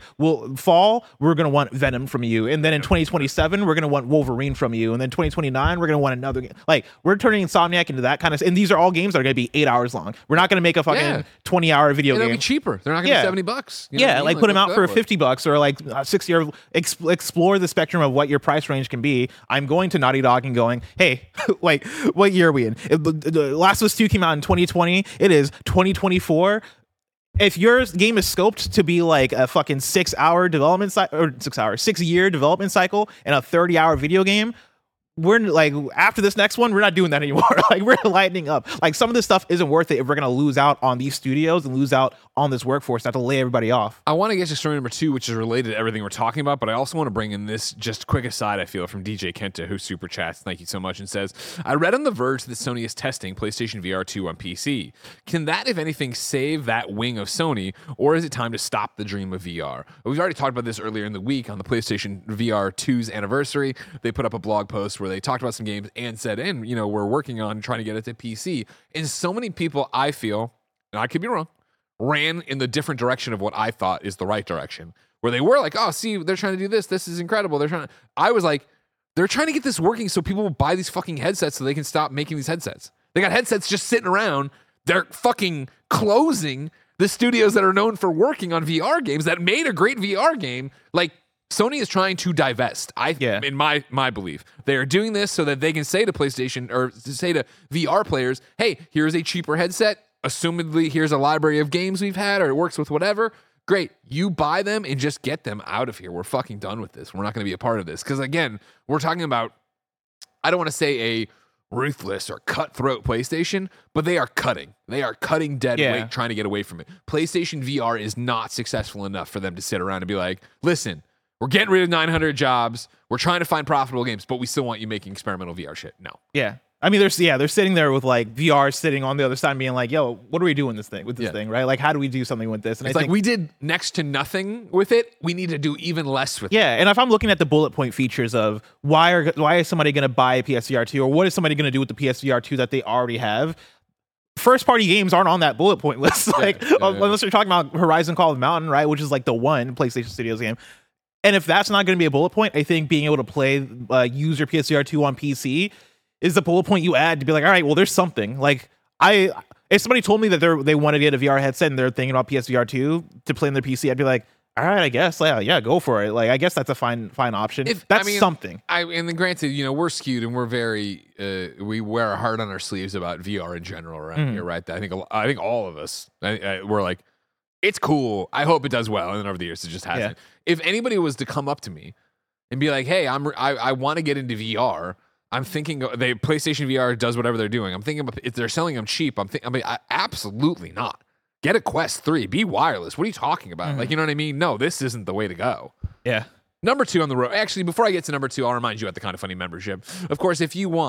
S3: we're gonna want Venom from you, and then in 2027 we're gonna want Wolverine from you, and then 2029 we're gonna want another game. Like, we're turning Insomniac into that kind of. And these are all games that are gonna be 8 hours long. We're not gonna make a fucking 20-hour video
S2: It'll
S3: game.
S2: be cheaper. They're not gonna be $70. You know what I mean?
S3: Like put them out for
S2: what's that
S3: $50 or like 60, or explore the spectrum of what your price range can be. I'm going to Naughty Dog and going, hey, like, what year are we in? The Last of Us 2 came out in 2020. It is 2024. If your game is scoped to be like a fucking 6-hour development cycle, or 6-year development cycle, and a 30-hour video game, we're like, after this next one, we're not doing that anymore. Like, we're lightening up. Like, some of this stuff isn't worth it if we're going to lose out on these studios and lose out on this workforce, not to lay everybody off.
S2: I want to get to story number 2, which is related to everything we're talking about, but I also want to bring in this just quick aside, I feel, from DJ Kenta, who super chats, thank you so much, and says, I read on The Verge that Sony is testing PlayStation VR 2 on PC. Can that, if anything, save that wing of Sony, or is it time to stop the dream of VR? We've already talked about this earlier in the week on the PlayStation VR 2's anniversary. They put up a blog post where they talked about some games and said, and, we're working on trying to get it to PC. And so many people, I feel, and I could be wrong, ran in the different direction of what I thought is the right direction, where they were like, oh, see, they're trying to do this. This is incredible. I was like, they're trying to get this working so people will buy these fucking headsets so they can stop making these headsets. They got headsets just sitting around. They're fucking closing the studios that are known for working on VR games that made a great VR game. Like, Sony is trying to divest. In my belief, they are doing this so that they can say to PlayStation, or to say to VR players, hey, here's a cheaper headset. Assumedly, here's a library of games we've had, or it works with whatever. Great. You buy them and just get them out of here. We're fucking done with this. We're not going to be a part of this. Because again, we're talking about, I don't want to say a ruthless or cutthroat PlayStation, but they are cutting. They are cutting dead weight trying to get away from it. PlayStation VR is not successful enough for them to sit around and be like, listen, we're getting rid of 900 jobs. We're trying to find profitable games, but we still want you making experimental VR shit. No.
S3: Yeah. I mean, they're sitting there with like VR sitting on the other side and being like, yo, what are we doing with this thing, right? Like, how do we do something with this? And
S2: it's like, we did next to nothing with it. We need to do even less with it.
S3: Yeah, and if I'm looking at the bullet point features of why is somebody going to buy a PSVR 2, or what is somebody going to do with the PSVR 2 that they already have, first party games aren't on that bullet point list. Unless you're talking about Horizon Call of the Mountain, right, which is like the one PlayStation Studios game. And if that's not going to be a bullet point, I think being able to play use your PSVR 2 on PC is the bullet point you add to be like, all right, well, there's something. Like, if somebody told me that they want to get a VR headset and they're thinking about PSVR 2 to play on their PC, I'd be like, all right, I guess, yeah, go for it. Like, I guess that's a fine option. That's something.
S2: And then granted, we're skewed and we're very, we wear our heart on our sleeves about VR in general around here, right? I think all of us, we're like, it's cool. I hope it does well. And then over the years, it just hasn't. If anybody was to come up to me and be like, hey, I want to get into VR. I'm thinking PlayStation VR does whatever they're doing. I'm thinking about if they're selling them cheap. Absolutely not. Get a Quest 3. Be wireless. What are you talking about? Like, you know what I mean? No, this isn't the way to go.
S3: Yeah.
S2: Number 2 on the road. Actually, before I get to number 2, I'll remind you at the Kind of Funny membership. Of course, if you want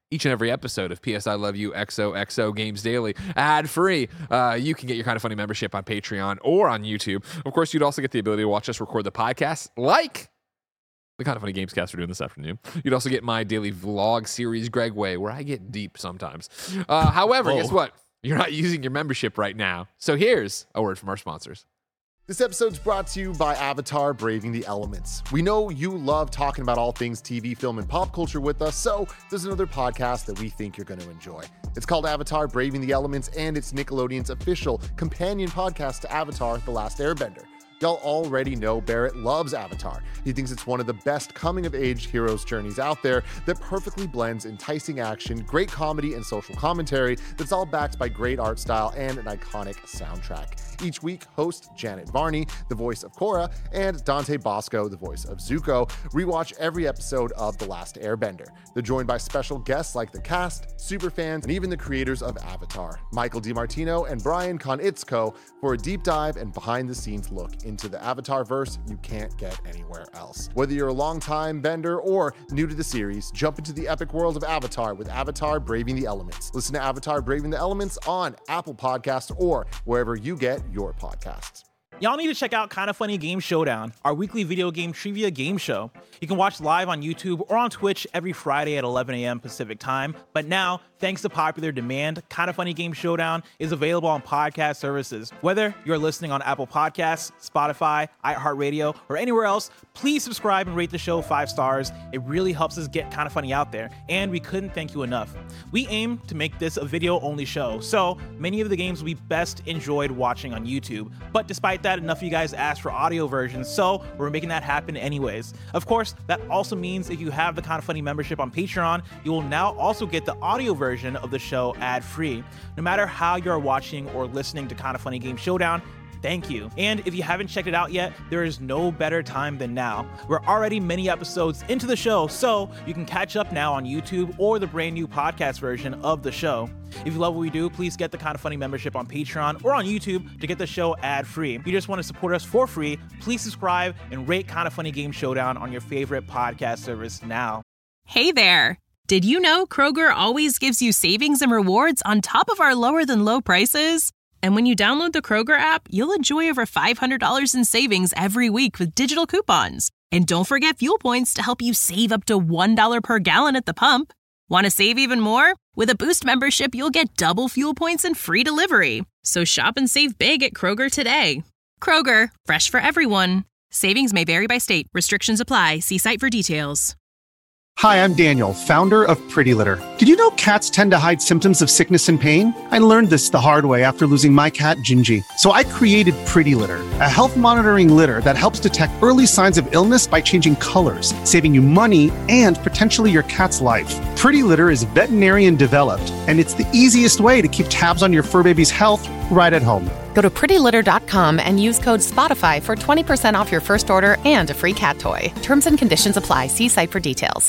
S2: each and every episode of PS I Love You XOXO Games Daily ad-free. You can get your Kind of Funny membership on Patreon or on YouTube. Of course, you'd also get the ability to watch us record the podcast like the Kind of Funny Gamescast we're doing this afternoon. You'd also get my daily vlog series, Greg Way, where I get deep sometimes. However, guess what? You're not using your membership right now. So here's a word from our sponsors.
S5: This episode's brought to you by Avatar: Braving the Elements. We know you love talking about all things TV, film, and pop culture with us, so there's another podcast that we think you're going to enjoy. It's called Avatar: Braving the Elements, and it's Nickelodeon's official companion podcast to Avatar: The Last Airbender. Y'all already know Barrett loves Avatar. He thinks it's one of the best coming-of-age heroes' journeys out there that perfectly blends enticing action, great comedy, and social commentary that's all backed by great art style and an iconic soundtrack. Each week, host Janet Varney, the voice of Korra, and Dante Bosco, the voice of Zuko, rewatch every episode of The Last Airbender. They're joined by special guests like the cast, superfans, and even the creators of Avatar, Michael DiMartino and Brian Konietzko, for a deep dive and behind-the-scenes look into the Avatar-verse you can't get anywhere else. Whether you're a longtime bender or new to the series, jump into the epic world of Avatar with Avatar: Braving the Elements. Listen to Avatar: Braving the Elements on Apple Podcasts or wherever you get your podcasts.
S3: Y'all need to check out Kind of Funny Game Showdown, our weekly video game trivia game show. You can watch live on YouTube or on Twitch every Friday at 11 a.m. Pacific time. But now, thanks to popular demand, Kind of Funny Game Showdown is available on podcast services. Whether you're listening on Apple Podcasts, Spotify, iHeartRadio, or anywhere else, please subscribe and rate the show 5 stars. It really helps us get Kind of Funny out there, and we couldn't thank you enough. We aim to make this a video-only show, so many of the games will be best enjoyed watching on YouTube. But despite that, enough of you guys asked for audio versions, so we're making that happen anyways. Of course, that also means if you have the Kind of Funny membership on Patreon, you will now also get the audio version of the show ad-free. No matter how you're watching or listening to Kind of Funny Game Showdown, thank you. And if you haven't checked it out yet, there is no better time than now. We're already many episodes into the show, so you can catch up now on YouTube or the brand new podcast version of the show. If you love what we do, please get the Kind of Funny membership on Patreon or on YouTube to get the show ad-free. If you just want to support us for free, please subscribe and rate Kind of Funny Game Showdown on your favorite podcast service now.
S6: Hey there! Did you know Kroger always gives you savings and rewards on top of our lower-than-low prices? And when you download the Kroger app, you'll enjoy over $500 in savings every week with digital coupons. And don't forget fuel points to help you save up to $1 per gallon at the pump. Want to save even more? With a Boost membership, you'll get double fuel points and free delivery. So shop and save big at Kroger today. Kroger, fresh for everyone. Savings may vary by state. Restrictions apply. See site for details.
S7: Hi, I'm Daniel, founder of Pretty Litter. Did you know cats tend to hide symptoms of sickness and pain? I learned this the hard way after losing my cat, Gingy. So I created Pretty Litter, a health monitoring litter that helps detect early signs of illness by changing colors, saving you money and potentially your cat's life. Pretty Litter is veterinarian developed, and it's the easiest way to keep tabs on your fur baby's health right at home.
S8: Go to prettylitter.com and use code SPOTIFY for 20% off your first order and a free cat toy. Terms and conditions apply. See site for details.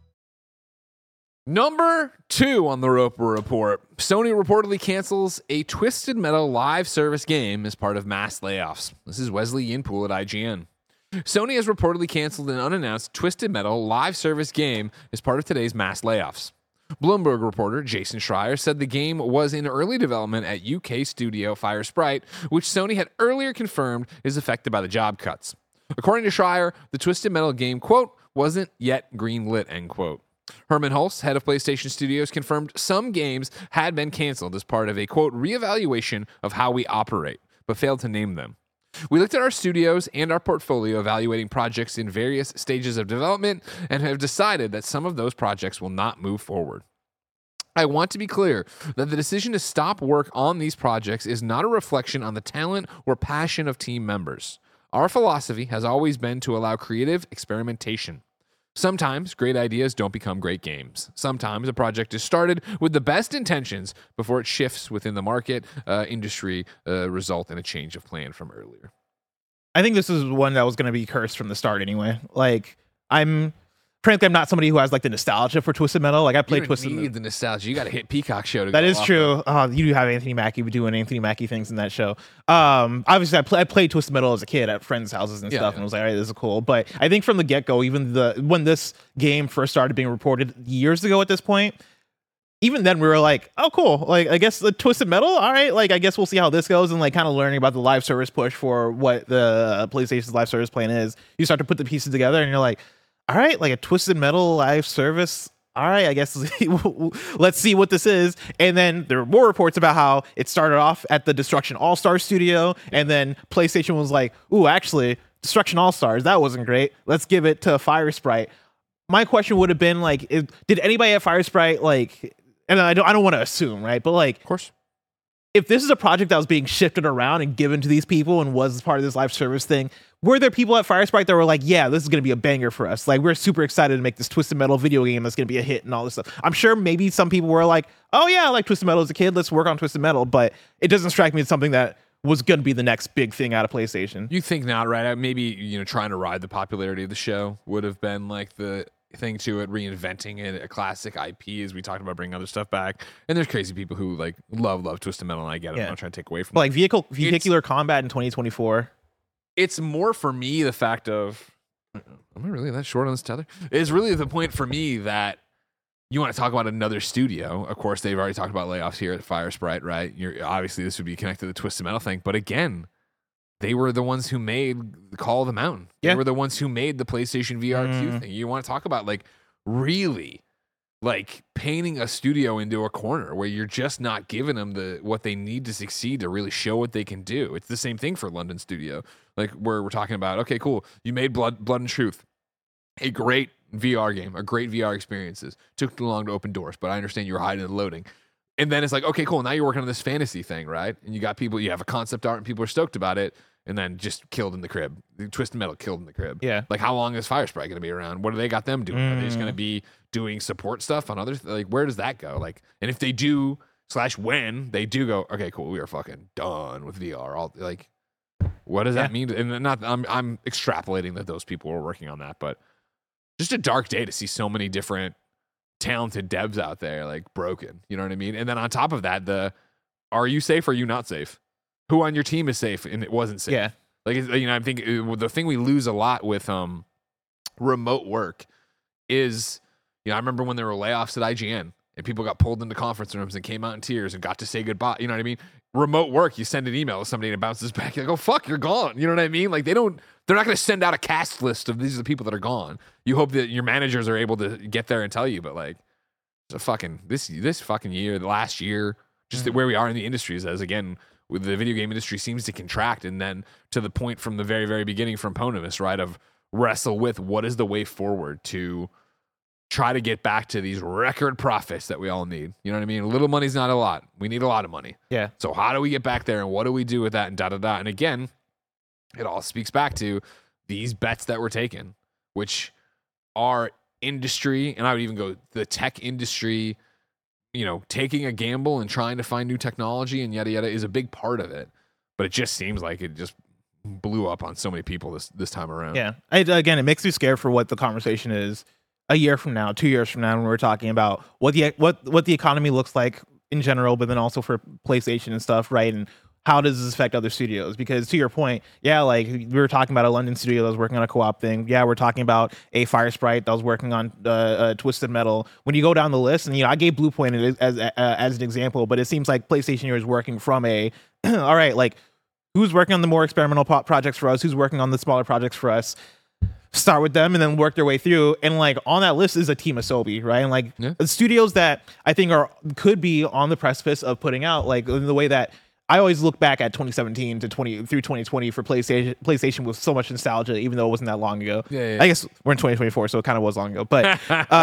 S2: Number 2 on the Roper Report. Sony reportedly cancels a Twisted Metal live service game as part of mass layoffs. This is Wesley Yinpool at IGN. Sony has reportedly canceled an unannounced Twisted Metal live service game as part of today's mass layoffs. Bloomberg reporter Jason Schreier said the game was in early development at UK studio Firesprite, which Sony had earlier confirmed is affected by the job cuts. According to Schreier, the Twisted Metal game, quote, wasn't yet greenlit, end quote. Herman Hulst, head of PlayStation Studios, confirmed some games had been canceled as part of a, quote, reevaluation of how we operate, but failed to name them. We looked at our studios and our portfolio evaluating projects in various stages of development and have decided that some of those projects will not move forward. I want to be clear that the decision to stop work on these projects is not a reflection on the talent or passion of team members. Our philosophy has always been to allow creative experimentation. Sometimes great ideas don't become great games. Sometimes a project is started with the best intentions before it shifts within the market, industry, result in a change of plan from earlier.
S3: I think this is one that was going to be cursed from the start anyway. Like, frankly, I'm not somebody who has like the nostalgia for Twisted Metal. Like, I played Twisted Metal.
S2: You need the nostalgia. You got to hit Peacock Show to
S3: That
S2: go
S3: is
S2: off
S3: true. You do have Anthony Mackie doing Anthony Mackie things in that show. Obviously, I played Twisted Metal as a kid at friends' houses and stuff, and was like, all right, this is cool. But I think from the get-go, even when this game first started being reported years ago at this point, even then we were like, oh cool, like I guess the Twisted Metal, all right, like I guess we'll see how this goes, and like kind of learning about the live service push for what the PlayStation's live service plan is. You start to put the pieces together and you're like, all right, like a Twisted Metal live service, all right, I guess let's see what this is. And then there were more reports about how it started off at the Destruction All-Star studio, and then PlayStation was like, ooh, actually Destruction All-Stars, that wasn't great, let's give it to Firesprite. My question would have been like, did anybody at Firesprite like, and I don't want to assume, right? But like,
S2: Of course.
S3: if this is a project that was being shifted around and given to these people and was part of this live service thing, were there people at Firesprite that were like, yeah, this is going to be a banger for us? Like, we're super excited to make this Twisted Metal video game that's going to be a hit and all this stuff. I'm sure maybe some people were like, oh yeah, I like Twisted Metal as a kid, let's work on Twisted Metal. But it doesn't strike me as something that was going to be the next big thing out of PlayStation.
S2: You think not, right? Maybe, trying to ride the popularity of the show would have been like the thing to it, reinventing it, a classic IP, as we talked about, bringing other stuff back. And there's crazy people who like love Twisted Metal, and I get it.
S3: Yeah.
S2: I'm not trying to take away from
S3: But like vehicular combat in 2024.
S2: It's more for me the fact of, am I really that short on this tether? It's really the point for me that you want to talk about another studio. Of course, they've already talked about layoffs here at Firesprite, right? Obviously this would be connected to the Twisted Metal thing, but again, they were the ones who made Call of the Mountain.
S3: Yeah.
S2: They were the ones who made the PlayStation VR 2 thing. You want to talk about like really like painting a studio into a corner where you're just not giving them what they need to succeed to really show what they can do. It's the same thing for London Studio. Like where we're talking about, okay, cool. You made Blood and Truth, a great VR game, a great VR experiences. Took too long to open doors, but I understand you were hiding and loading. And then it's like, okay, cool. Now you're working on this fantasy thing, right? And you got people, you have a concept art and people are stoked about it, and then just killed in the crib. Twisted Metal killed in the crib.
S3: Yeah.
S2: Like how long is Firesprite going to be around? What do they got them doing? Are they just going to be doing support stuff on others? Like where does that go? Like, and if they do / when they do go, okay, cool, we are fucking done with VR. All like, what does that mean? And not, I'm extrapolating that those people were working on that, but just a dark day to see so many different talented devs out there like broken. You know what I mean? And then on top of that, are you safe or are you not safe? Who on your team is safe and it wasn't safe?
S3: Yeah.
S2: Like, I think the thing we lose a lot with remote work is, I remember when there were layoffs at IGN and people got pulled into conference rooms and came out in tears and got to say goodbye. You know what I mean? Remote work, you send an email to somebody and it bounces back. You're like, oh, fuck, you're gone. You know what I mean? Like they're not going to send out a cast list of these are the people that are gone. You hope that your managers are able to get there and tell you, but like, it's a fucking, this fucking year, the last year, just where we are in the industry is as, again, with the video game industry seems to contract, and then to the point from the very, very beginning from Ponimus, right, of wrestle with what is the way forward to try to get back to these record profits that we all need. You know what I mean? Little money's not a lot. We need a lot of money.
S3: Yeah.
S2: So how do we get back there, and what do we do with that, and da-da-da? And again, it all speaks back to these bets that we're taking, which are industry, and I would even go the tech industry, taking a gamble and trying to find new technology and yada yada is a big part of it. But it just seems like it just blew up on so many people this time around.
S3: Yeah. Again, it makes me scared for what the conversation is a year from now, 2 years from now, when we're talking about what the economy looks like in general, but then also for PlayStation and stuff, right? And how does this affect other studios? Because to your point, yeah, like we were talking about a London studio that was working on a co-op thing. Yeah, we're talking about a Firesprite that was working on Twisted Metal. When you go down the list, and I gave Bluepoint as an example, but it seems like PlayStation here is working from all right, like who's working on the more experimental projects for us? Who's working on the smaller projects for us? Start with them and then work their way through. And like on that list is a Team Asobi, right? And like studios that I think could be on the precipice of putting out, like in the way that I always look back at 2017 through 2020 for PlayStation with so much nostalgia, even though it wasn't that long ago.
S2: Yeah.
S3: I guess we're in 2024, so it kind of was long ago. But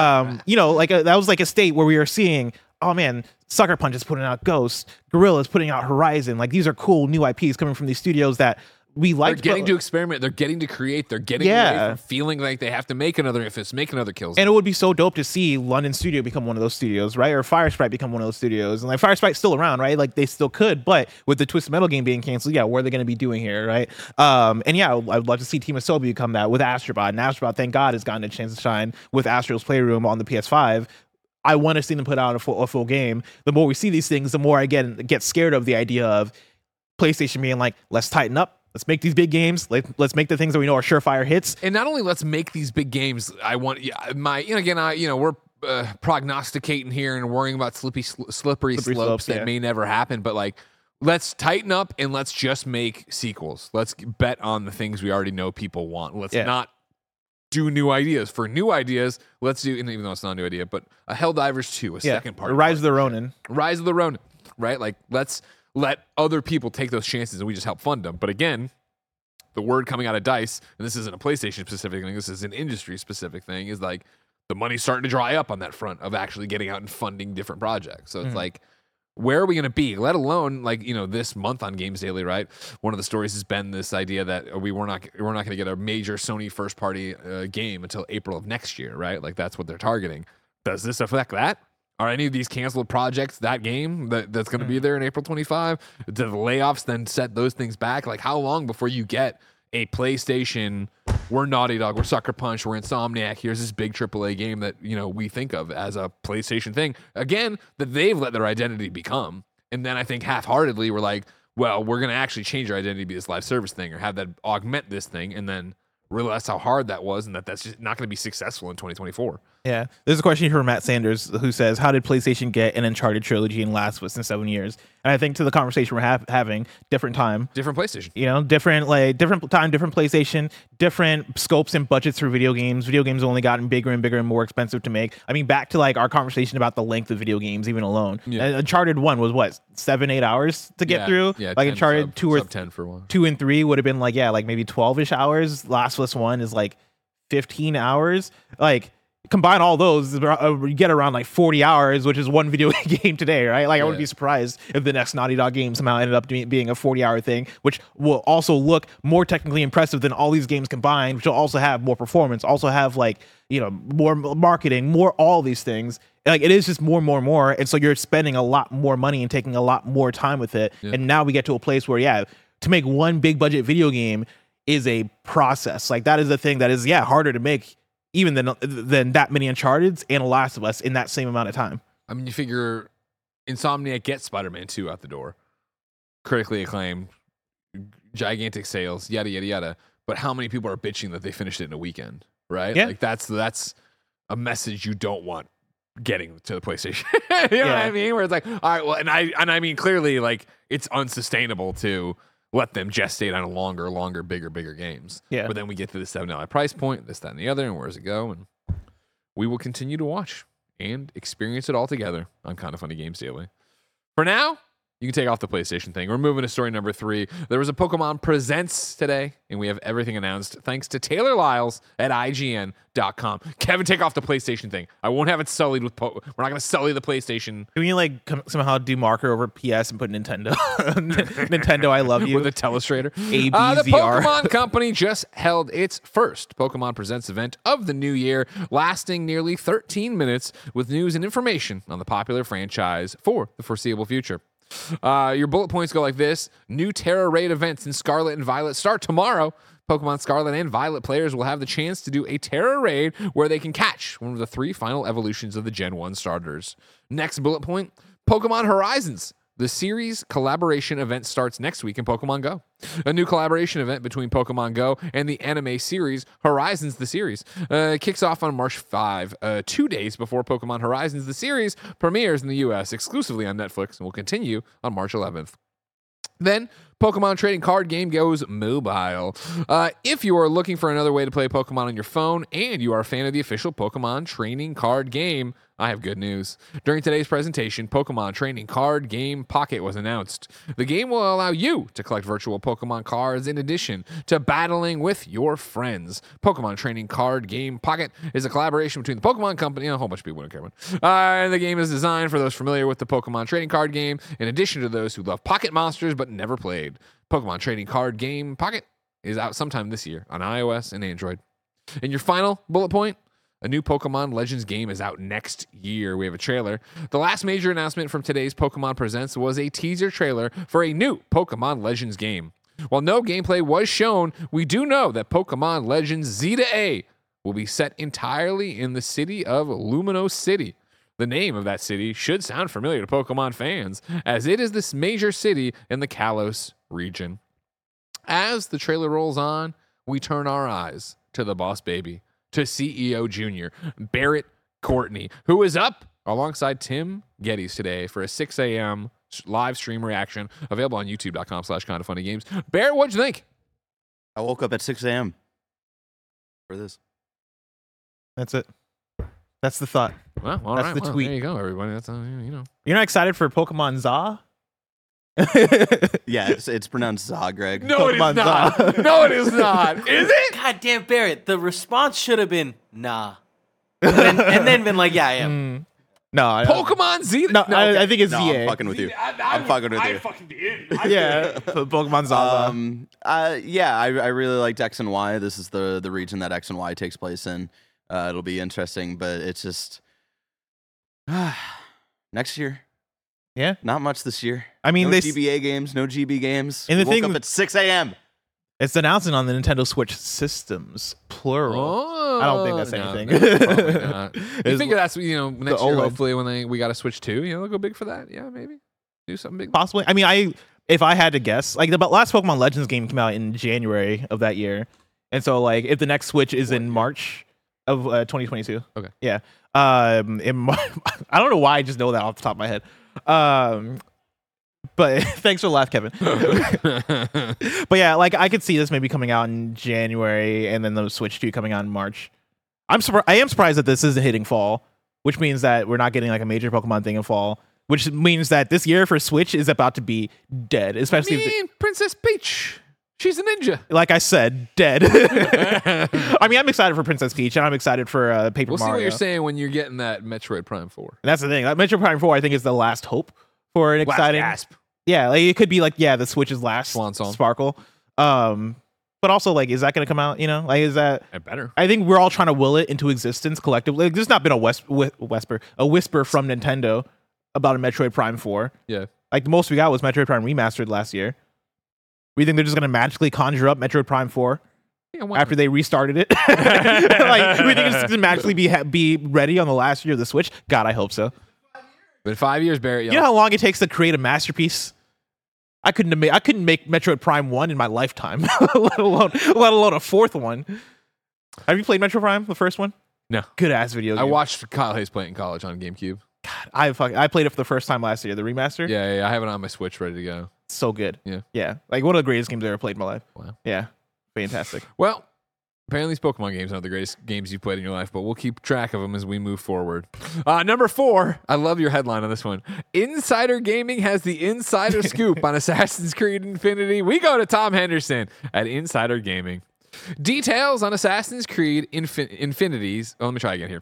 S3: that was like a state where we were seeing, oh man, Sucker Punch is putting out Ghost, Guerrilla is putting out Horizon. Like these are cool new IPs coming from these studios that we like.
S2: They're getting to experiment. They're getting to create. They're getting away from feeling like they have to make another kills.
S3: And it would be so dope to see London Studio become one of those studios, right? Or Firesprite become one of those studios. And like Firesprite's still around, right? Like they still could, but with the Twisted Metal game being canceled, what are they going to be doing here, right? And yeah, I'd love to see Team Asobi become that with Astrobot. And Astrobot, thank God, has gotten a chance to shine with Astro's Playroom on the PS5. I want to see them put out a full game. The more we see these things, the more I get scared of the idea of PlayStation being like, let's tighten up. Let's make these big games. Let's make the things that we know are surefire hits.
S2: And not only let's make these big games. I want we're prognosticating here and worrying about slippery slopes that
S3: yeah.
S2: may never happen, but like, let's tighten up and let's just make sequels. Let's bet on the things we already know people want. Let's not do new ideas. For new ideas, let's do, and even though it's not a new idea, but a Helldivers 2, a second part.
S3: Rise of the Ronin.
S2: Rise of the Ronin, right? Like, let's let other people take those chances and we just help fund them. But again, the word coming out of DICE, and this isn't a PlayStation specific thing, this is an industry specific thing, is like the money's starting to dry up on that front of actually getting out and funding different projects. So it's like, where are we going to be? Let alone like, this month on Games Daily, right? One of the stories has been this idea that we're not going to get a major Sony first party game until April of next year, right? Like that's what they're targeting. Does this affect that? Are any of these canceled projects that game that's going to be there in April 25? Do the layoffs then set those things back? Like how long before you get a PlayStation? We're Naughty Dog, we're Sucker Punch, we're Insomniac. Here's this big AAA game that we think of as a PlayStation thing. Again, that they've let their identity become. And then I think half-heartedly we're like, well, we're going to actually change our identity to be this live service thing or have that augment this thing, and then realize how hard that was and that's just not going to be successful in 2024.
S3: Yeah. There's a question here from Matt Sanders who says, how did PlayStation get an Uncharted trilogy and last us in 7 years? And I think to the conversation we're having, different time.
S2: Different PlayStation.
S3: Different time, different PlayStation, different scopes and budgets for video games. Video games have only gotten bigger and bigger and more expensive to make. I mean, back to like our conversation about the length of video games, even alone. Yeah. Uncharted 1 was what, 7-8 hours to get through?
S2: Yeah,
S3: like Uncharted 2 or
S2: 10 for 1.
S3: 2 and 3 would have been like, maybe 12-ish hours. Last of Us 1 is like 15 hours. Like, combine all those, you get around like 40 hours, which is one video game today, right? Like, I wouldn't be surprised if the next Naughty Dog game somehow ended up being a 40-hour thing, which will also look more technically impressive than all these games combined, which will also have more performance, also have like, more marketing, more all these things. Like, it is just more. And so you're spending a lot more money and taking a lot more time with it. Yeah. And now we get to a place where, to make one big budget video game is a process. Like, that is the thing that is, harder to make even than that many Uncharted's and Last of Us in that same amount of time.
S2: I mean, you figure Insomniac gets Spider-Man 2 out the door, critically acclaimed, gigantic sales, yada, yada, yada. But how many people are bitching that they finished it in a weekend, right? Yeah. Like, that's a message you don't want getting to the PlayStation. You know what I mean? Where it's like, all right, well, and I mean, clearly, like, it's unsustainable to let them gestate on longer, bigger games. Yeah. But then we get to the $7 price point, this, that, and the other, and where does it go? And we will continue to watch and experience it all together on Kinda Funny Games Daily. For now, you can take off the PlayStation thing. We're moving to story number 3. There was a Pokemon Presents today, and we have everything announced thanks to Taylor Lyles at IGN.com. Kevin, take off the PlayStation thing. I won't have it sullied with we're not going to sully the PlayStation.
S3: Can we somehow demarker over PS and put Nintendo? Nintendo, I love you.
S2: With a telestrator.
S3: ABZR.
S2: The Pokemon Company just held its first Pokemon Presents event of the new year, lasting nearly 13 minutes with news and information on the popular franchise for the foreseeable future. Your bullet points go like this. New Terra Raid events in Scarlet and Violet start tomorrow. Pokemon Scarlet and Violet players will have the chance to do a Terra Raid where they can catch one of the 3 final evolutions of the Gen 1 starters. Next bullet point, Pokemon Horizons. The series collaboration event starts next week in Pokemon Go. A new collaboration event between Pokemon Go and the anime series Horizons the series kicks off on March 5, 2 days before Pokemon Horizons the series premieres in the US exclusively on Netflix and will continue on March 11th. Then, Pokemon trading card game goes mobile. If you are looking for another way to play Pokemon on your phone and you are a fan of the official Pokemon trading card game, I have good news. During today's presentation, Pokemon Trading Card Game Pocket was announced. The game will allow you to collect virtual Pokemon cards in addition to battling with your friends. Pokemon Trading Card Game Pocket is a collaboration between the Pokemon Company, a whole bunch of people don't care about. And the game is designed for those familiar with the Pokemon Trading Card game, in addition to those who love Pocket Monsters but never played. Pokemon Trading Card Game Pocket is out sometime this year on iOS and Android. And your final bullet point, a new Pokemon Legends game is out next year. We have a trailer. The last major announcement from today's Pokemon Presents was a teaser trailer for a new Pokemon Legends game. While no gameplay was shown, we do know that Pokemon Legends Z to A will be set entirely in the city of Luminos City. The name of that city should sound familiar to Pokemon fans, as it is this major city in the Kalos region. As the trailer rolls on, we turn our eyes to the boss baby, to CEO Jr., Barrett Courtney, who is up alongside Tim Geddes today for a 6 a.m. live stream reaction available on youtube.com/kindafunnygames. Bear, what'd you think?
S9: I woke up at 6 a.m. for this.
S3: That's it. That's the thought.
S2: Well, all
S3: That's
S2: right.
S3: the
S2: Well,
S3: tweet.
S2: there you go, everybody. That's,
S3: You're not excited for Pokemon Za?
S9: Yeah, it's pronounced Za, Greg.
S2: No, it is
S3: Pokemon
S2: not.
S3: Za.
S2: No, it is not. Is it?
S4: God damn, Barrett. The response should have been nah, and then been like, yeah, I am.
S3: No,
S2: Pokemon Z?
S3: No, I think it's
S9: No,
S3: ZA.
S9: I'm fucking with you. I'm fucking with you.
S2: fucking did.
S3: Yeah, Pokemon Zaza.
S9: Yeah, I really liked X and Y. This is the region that X and Y takes place in. It'll be interesting, but it's just next year.
S3: Yeah,
S9: Not much this year.
S3: I mean,
S9: no
S3: they
S9: GBA games, no GB games.
S3: And the
S9: We woke
S3: thing-
S9: up at 6 a.m.
S3: it's announcing on the Nintendo Switch systems, plural.
S2: Oh,
S3: I don't think that's
S2: no,
S3: anything.
S2: no, probably not. You
S3: It's
S2: think that's next year?
S3: OLED.
S2: Hopefully, when we got to Switch 2, they'll go big for that. Yeah, maybe do something big.
S3: Possibly. I mean, if I had to guess, like the last Pokemon Legends game came out in January of that year, and so like if the next Switch is in March of 2022.
S2: Okay.
S3: Yeah. I don't know why I just know that off the top of my head. But thanks for the laugh, Kevin. But yeah, like I could see this maybe coming out in January, and then the Switch 2 coming out in March. I am surprised that this isn't hitting fall, which means that we're not getting like a major Pokemon thing in fall, which means that this year for Switch is about to be dead, especially if
S2: Princess Peach. She's a ninja.
S3: like I said, dead. I mean, I'm excited for Princess Peach, and I'm excited for Paper
S2: We'll see
S3: Mario.
S2: what you're saying when you're getting that Metroid Prime 4.
S3: And that's the thing. Like, Metroid Prime 4, I think, is the last hope for an exciting.
S2: Gasp.
S3: Yeah, like it could be like the Switch's last
S2: Swan song.
S3: sparkle. But also, like, is that going to come out? You know, like, is that?
S2: I better.
S3: I think we're all trying to will it into existence collectively. Like, there's not been a whisper from Nintendo about a Metroid Prime 4.
S2: Yeah.
S3: Like the most we got was Metroid Prime Remastered last year. We think they're just going to magically conjure up Metroid Prime 4 after they restarted it. Like, we think it's going to magically be ready on the last year of the Switch. God, I hope so.
S2: Been 5 years, Barry.
S3: You know how long it takes to create a masterpiece? I couldn't make Metroid Prime 1 in my lifetime, let alone a fourth one. Have you played Metroid Prime, the first one?
S2: No.
S3: Good ass video game.
S2: I watched Kyle Hayes play it in college on GameCube.
S3: I played it for the first time last year, the remaster.
S2: Yeah, I have it on my Switch ready to go.
S3: So good.
S2: Yeah.
S3: Like one of the greatest games I ever played in my life.
S2: Wow.
S3: Yeah, fantastic.
S2: Well, apparently these Pokemon games are not the greatest games you've played in your life, but we'll keep track of them as we move forward. Number 4, I love your headline on this one. Insider Gaming has the insider scoop on Assassin's Creed Infinity. We go to Tom Henderson at Insider Gaming. Details on Assassin's Creed Infinity's... Oh, let me try again here.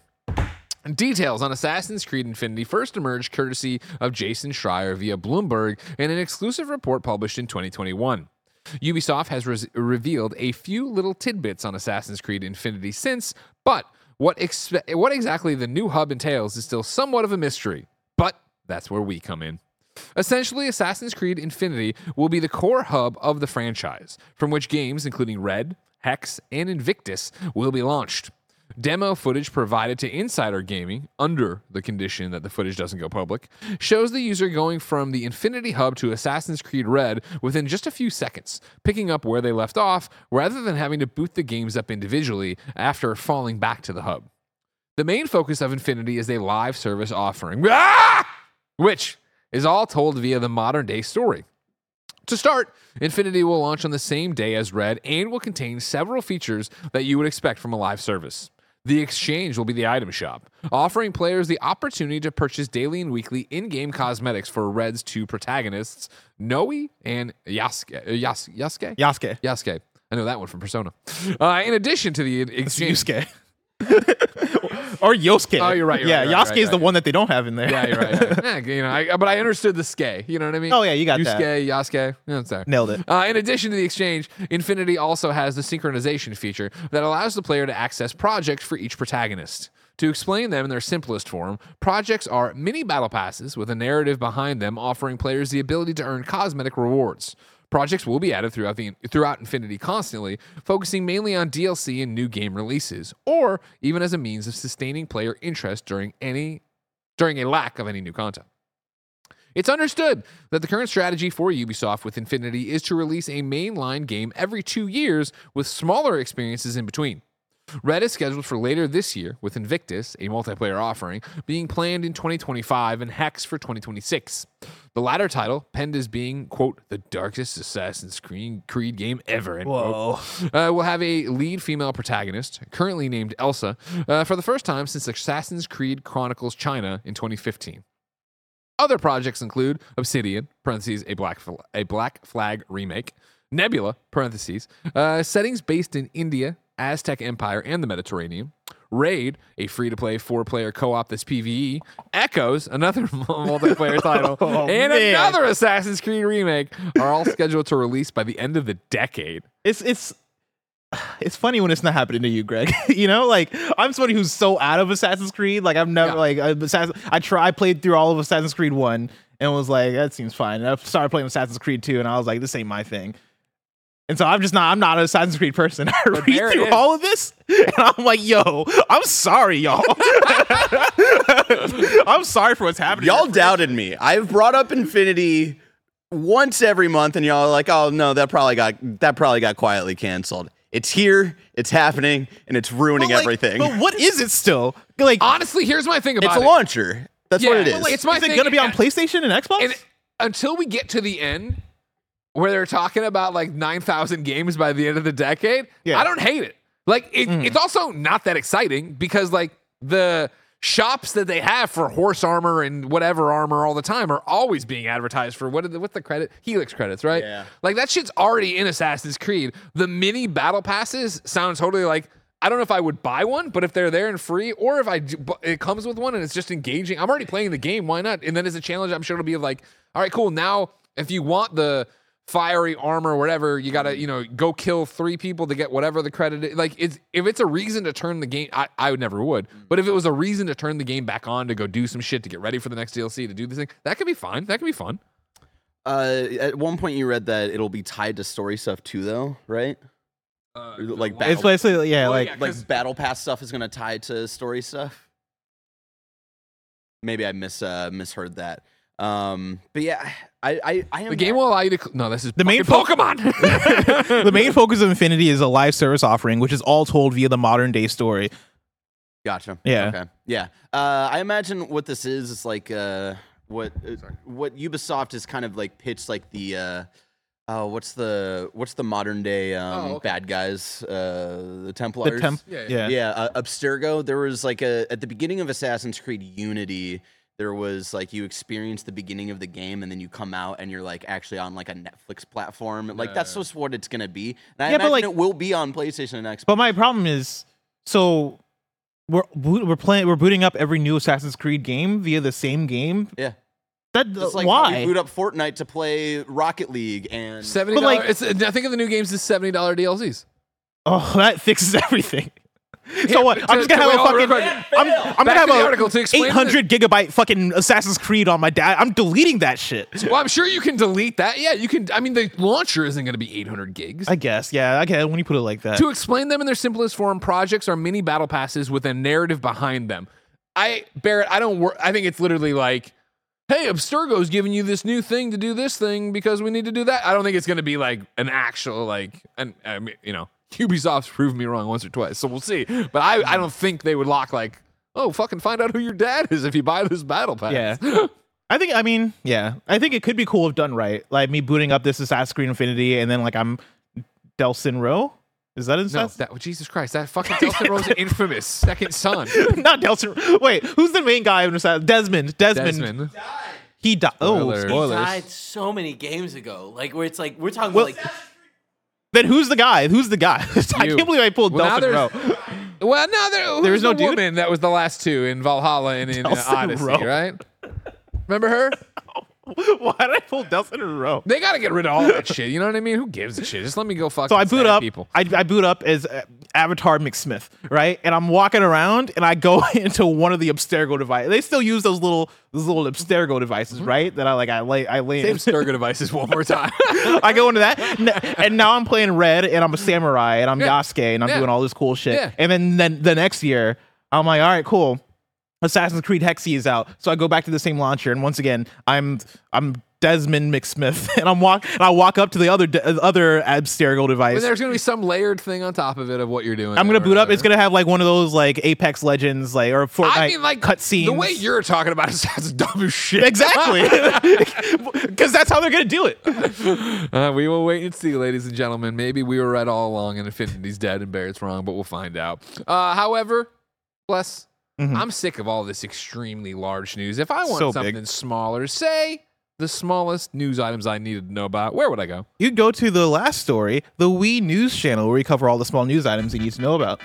S2: Details on Assassin's Creed Infinity first emerged courtesy of Jason Schreier via Bloomberg in an exclusive report published in 2021. Ubisoft has revealed a few little tidbits on Assassin's Creed Infinity since, but what exactly the new hub entails is still somewhat of a mystery. But that's where we come in. Essentially, Assassin's Creed Infinity will be the core hub of the franchise, from which games including Red, Hex, and Invictus will be launched. Demo footage provided to Insider Gaming, under the condition that the footage doesn't go public, shows the user going from the Infinity Hub to Assassin's Creed Red within just a few seconds, picking up where they left off, rather than having to boot the games up individually after falling back to the hub. The main focus of Infinity is a live service offering, which is all told via the modern-day story. To start, Infinity will launch on the same day as Red and will contain several features that you would expect from a live service. The exchange will be the item shop, offering players the opportunity to purchase daily and weekly in-game cosmetics for Red's 2 protagonists, Noe and Yasuke. Yasuke. I know that one from Persona. In addition to the exchange...
S3: Yusuke. Or Yosuke.
S2: Oh, you're right.
S3: Yasuke is the one that they don't have in there.
S2: Yeah, you're right. Yeah, but I understood the Ske. You know what I mean?
S3: Oh, yeah, you got that.
S2: Yasuke. Yeah, it's there.
S3: Nailed it.
S2: In addition to the exchange, Infinity also has the synchronization feature that allows the player to access projects for each protagonist. To explain them in their simplest form, projects are mini battle passes with a narrative behind them offering players the ability to earn cosmetic rewards. Projects will be added throughout Infinity constantly, focusing mainly on DLC and new game releases, or even as a means of sustaining player interest during a lack of any new content. It's understood that the current strategy for Ubisoft with Infinity is to release a mainline game every 2 years with smaller experiences in between. Red is scheduled for later this year, with Invictus, a multiplayer offering, being planned in 2025 and Hex for 2026. The latter title, penned as being, quote, the darkest Assassin's Creed game ever, end quote, will have a lead female protagonist, currently named Elsa, for the first time since Assassin's Creed Chronicles China in 2015. Other projects include Obsidian, parentheses, a Black Flag remake, Nebula, parentheses, settings based in India, Aztec Empire, and the Mediterranean, Raid, a free-to-play 4-player co-op that's PvE, Echoes, another multiplayer title, and another Assassin's Creed remake are all scheduled to release by the end of the decade.
S3: It's funny when it's not happening to you, Greg. You know, like I'm somebody who's so out of Assassin's Creed. Like I've never I played through all of Assassin's Creed 1 and was like, that seems fine. And I started playing Assassin's Creed 2 and I was like, this ain't my thing. And so I'm not an Assassin's Creed person. I read through all of this and I'm like, yo, I'm sorry, y'all. I'm sorry for what's happening.
S9: Y'all doubted me. I've brought up Infinity once every month and y'all are like, oh no, that probably got quietly canceled. It's here, it's happening, and it's ruining everything.
S3: But what is it still? Like,
S2: honestly, here's my thing about it.
S9: It's a launcher. That's what it is.
S2: It's my
S3: is it going to be on PlayStation and Xbox?
S2: And until we get to the end, where they're talking about like 9,000 games by the end of the decade, I don't hate it. Like, it's also not that exciting because like the shops that they have for horse armor and whatever armor all the time are always being advertised for what's the credit? Helix credits, right?
S9: Yeah.
S2: Like that shit's already in Assassin's Creed. The mini battle passes sound totally like, I don't know if I would buy one, but if they're there and free, or if it comes with one and it's just engaging, I'm already playing the game. Why not? And then as a challenge, I'm sure it'll be like, all right, cool. Now, if you want the fiery armor or whatever, you gotta, go kill 3 people to get whatever the credit is. Like, if it's a reason to turn the game, I would never would. But if it was a reason to turn the game back on to go do some shit to get ready for the next DLC to do this thing, that could be fine. That could be fun.
S9: At one point, you read that it'll be tied to story stuff too, though, right? Like
S3: it's basically like
S9: battle pass stuff is gonna tie to story stuff. Maybe I misheard that. But yeah, I am.
S2: The game will allow you to. No, this is
S3: the main
S2: Pokemon.
S3: The main focus of Infinity is a live service offering, which is all told via the modern day story.
S9: Gotcha.
S3: Yeah.
S9: Okay. Yeah. I imagine what this is like what Ubisoft is kind of like pitched like the what's the modern day bad guys, the Templars. Abstergo. There was like at the beginning of Assassin's Creed Unity, there was like you experience the beginning of the game and then you come out and you're like actually on like a Netflix platform. Like that's just what it's gonna be. And I imagine it will be on PlayStation and Xbox.
S3: But my problem is, so we're booting up every new Assassin's Creed game via the same game.
S9: Yeah.
S3: That's
S9: like
S3: why
S9: how we boot up Fortnite to play Rocket League and
S2: $70. I think of the new games as $70 DLCs.
S3: Oh, that fixes everything. So what? I'm just gonna have a fucking. I'm gonna have a 800 gigabyte fucking Assassin's Creed on my dad. I'm deleting that shit.
S2: Well, I'm sure you can delete that. Yeah, you can. I mean, the launcher isn't going to be 800 gigs.
S3: I guess. Yeah. Okay. When you put it like that.
S2: To explain them in their simplest form, projects are mini battle passes with a narrative behind them. Barrett, I think it's literally like, hey, Abstergo's giving you this new thing to do this thing because we need to do that. I don't think it's going to be like an actual Ubisoft's proved me wrong once or twice, so we'll see. But I don't think they would lock like, oh, fucking find out who your dad is if you buy this battle pass.
S3: Yeah. I think it could be cool if done right. Like me booting up this Assassin's Creed Infinity and then like I'm Delsin Rowe. Is that his
S2: No, Jesus Christ, that fucking Delsin Rowe's infamous second son.
S3: Not Delsin. Wait, who's the main guy in Assassin's? Desmond. He died.
S2: Spoilers.
S4: He died so many games ago. Like where it's like we're talking about like.
S3: Then who's the guy? I can't believe I pulled Delsin Rowe.
S2: Well, no, there was no woman that was the last two in Valhalla and in Odyssey, right? Remember her?
S3: Why did I pull Delsin Rowe?
S2: They got to get rid of all that shit. You know what I mean? Who gives a shit? Just let me go fucking.
S3: So I boot up.
S2: People.
S3: I boot up as Avatar McSmith, right? And I'm walking around, and I go into one of the Abstergo devices. They still use those little Abstergo devices, right? That I lay.
S2: Same Abstergo devices one more time.
S3: I go into that, and now I'm playing Red, and I'm a samurai, and I'm Yasuke, and I'm doing all this cool shit. Yeah. And then the next year, I'm like, all right, cool. Assassin's Creed Hexi is out, so I go back to the same launcher, and once again, I'm Desmond McSmith, and I walk up to the other abstergo device.
S2: But there's gonna be some layered thing on top of it of what you're doing.
S3: I'm gonna boot up. It's gonna have like one of those like Apex Legends like or Fortnite cutscenes.
S2: The way you're talking about it sounds dumb as shit.
S3: Exactly, because that's how they're gonna do it.
S2: We will wait and see, ladies and gentlemen. Maybe we were right all along, and Infinity's dead and Barrett's wrong, but we'll find out. However, bless. I'm sick of all this extremely large news. If I want something smaller, say the smallest news items I needed to know about, where would I go?
S3: You'd go to the last story, the Wii News channel, where we cover all the small news items you need to know about.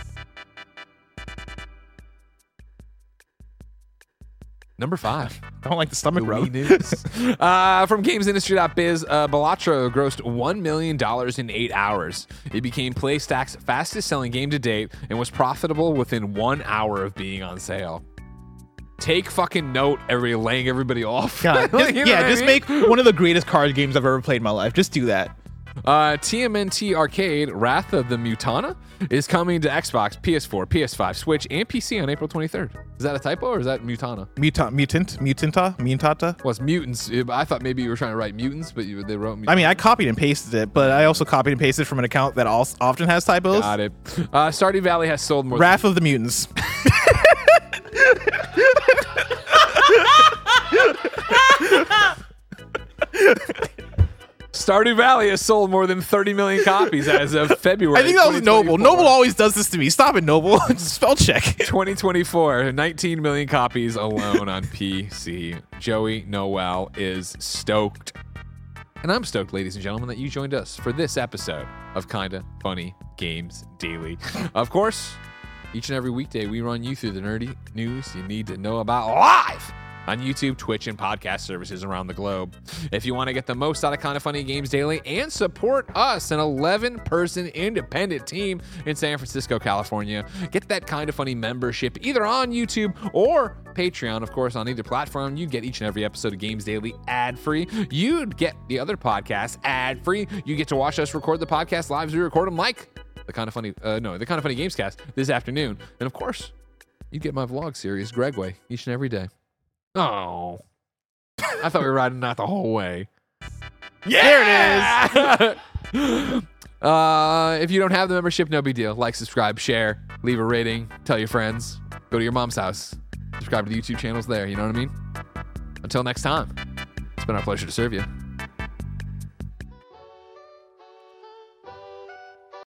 S2: Number 5.
S3: I don't like the stomach rub.
S2: News. From GamesIndustry.biz, Balatro grossed $1 million in 8 hours. It became PlayStack's fastest selling game to date and was profitable within 1 hour of being on sale. Take fucking note, everybody laying everybody off.
S3: God, just make one of the greatest card games I've ever played in my life. Just do that.
S2: TMNT Arcade Wrath of the Mutana is coming to Xbox, PS4, PS5, Switch, and PC on April 23rd. Is that a typo or is that Mutana?
S3: Mutanta?
S2: Well, it's mutants. I thought maybe you were trying to write mutants, but they wrote Mutana.
S3: I mean, I copied and pasted it, but I also copied and pasted from an account that often has typos.
S2: Got it. Stardew Valley has sold more
S3: Wrath of the Mutants.
S2: Stardew Valley has sold more than 30 million copies as of February.
S3: I think that was Noble. Noble always does this to me. Stop it, Noble. Spell check.
S2: 2024, 19 million copies alone on PC. Joey Noel is stoked. And I'm stoked, ladies and gentlemen, that you joined us for this episode of Kinda Funny Games Daily. Of course, each and every weekday, we run you through the nerdy news you need to know about live on YouTube, Twitch, and podcast services around the globe. If you want to get the most out of Kinda Funny Games Daily and support us, an 11-person independent team in San Francisco, California, get that Kinda Funny membership either on YouTube or Patreon. Of course, on either platform, you get each and every episode of Games Daily ad-free. You'd get the other podcasts ad-free. You get to watch us record the podcast live as we record them, like the Kinda Funny Gamescast this afternoon. And of course, you get my vlog series, Gregway, each and every day. Oh, I thought we were riding that the whole way.
S3: Yeah!
S2: There it is. If you don't have the membership, no big deal. Like, subscribe, share, leave a rating, tell your friends, go to your mom's house, subscribe to the YouTube channels there. You know what I mean? Until next time, it's been our pleasure to serve you.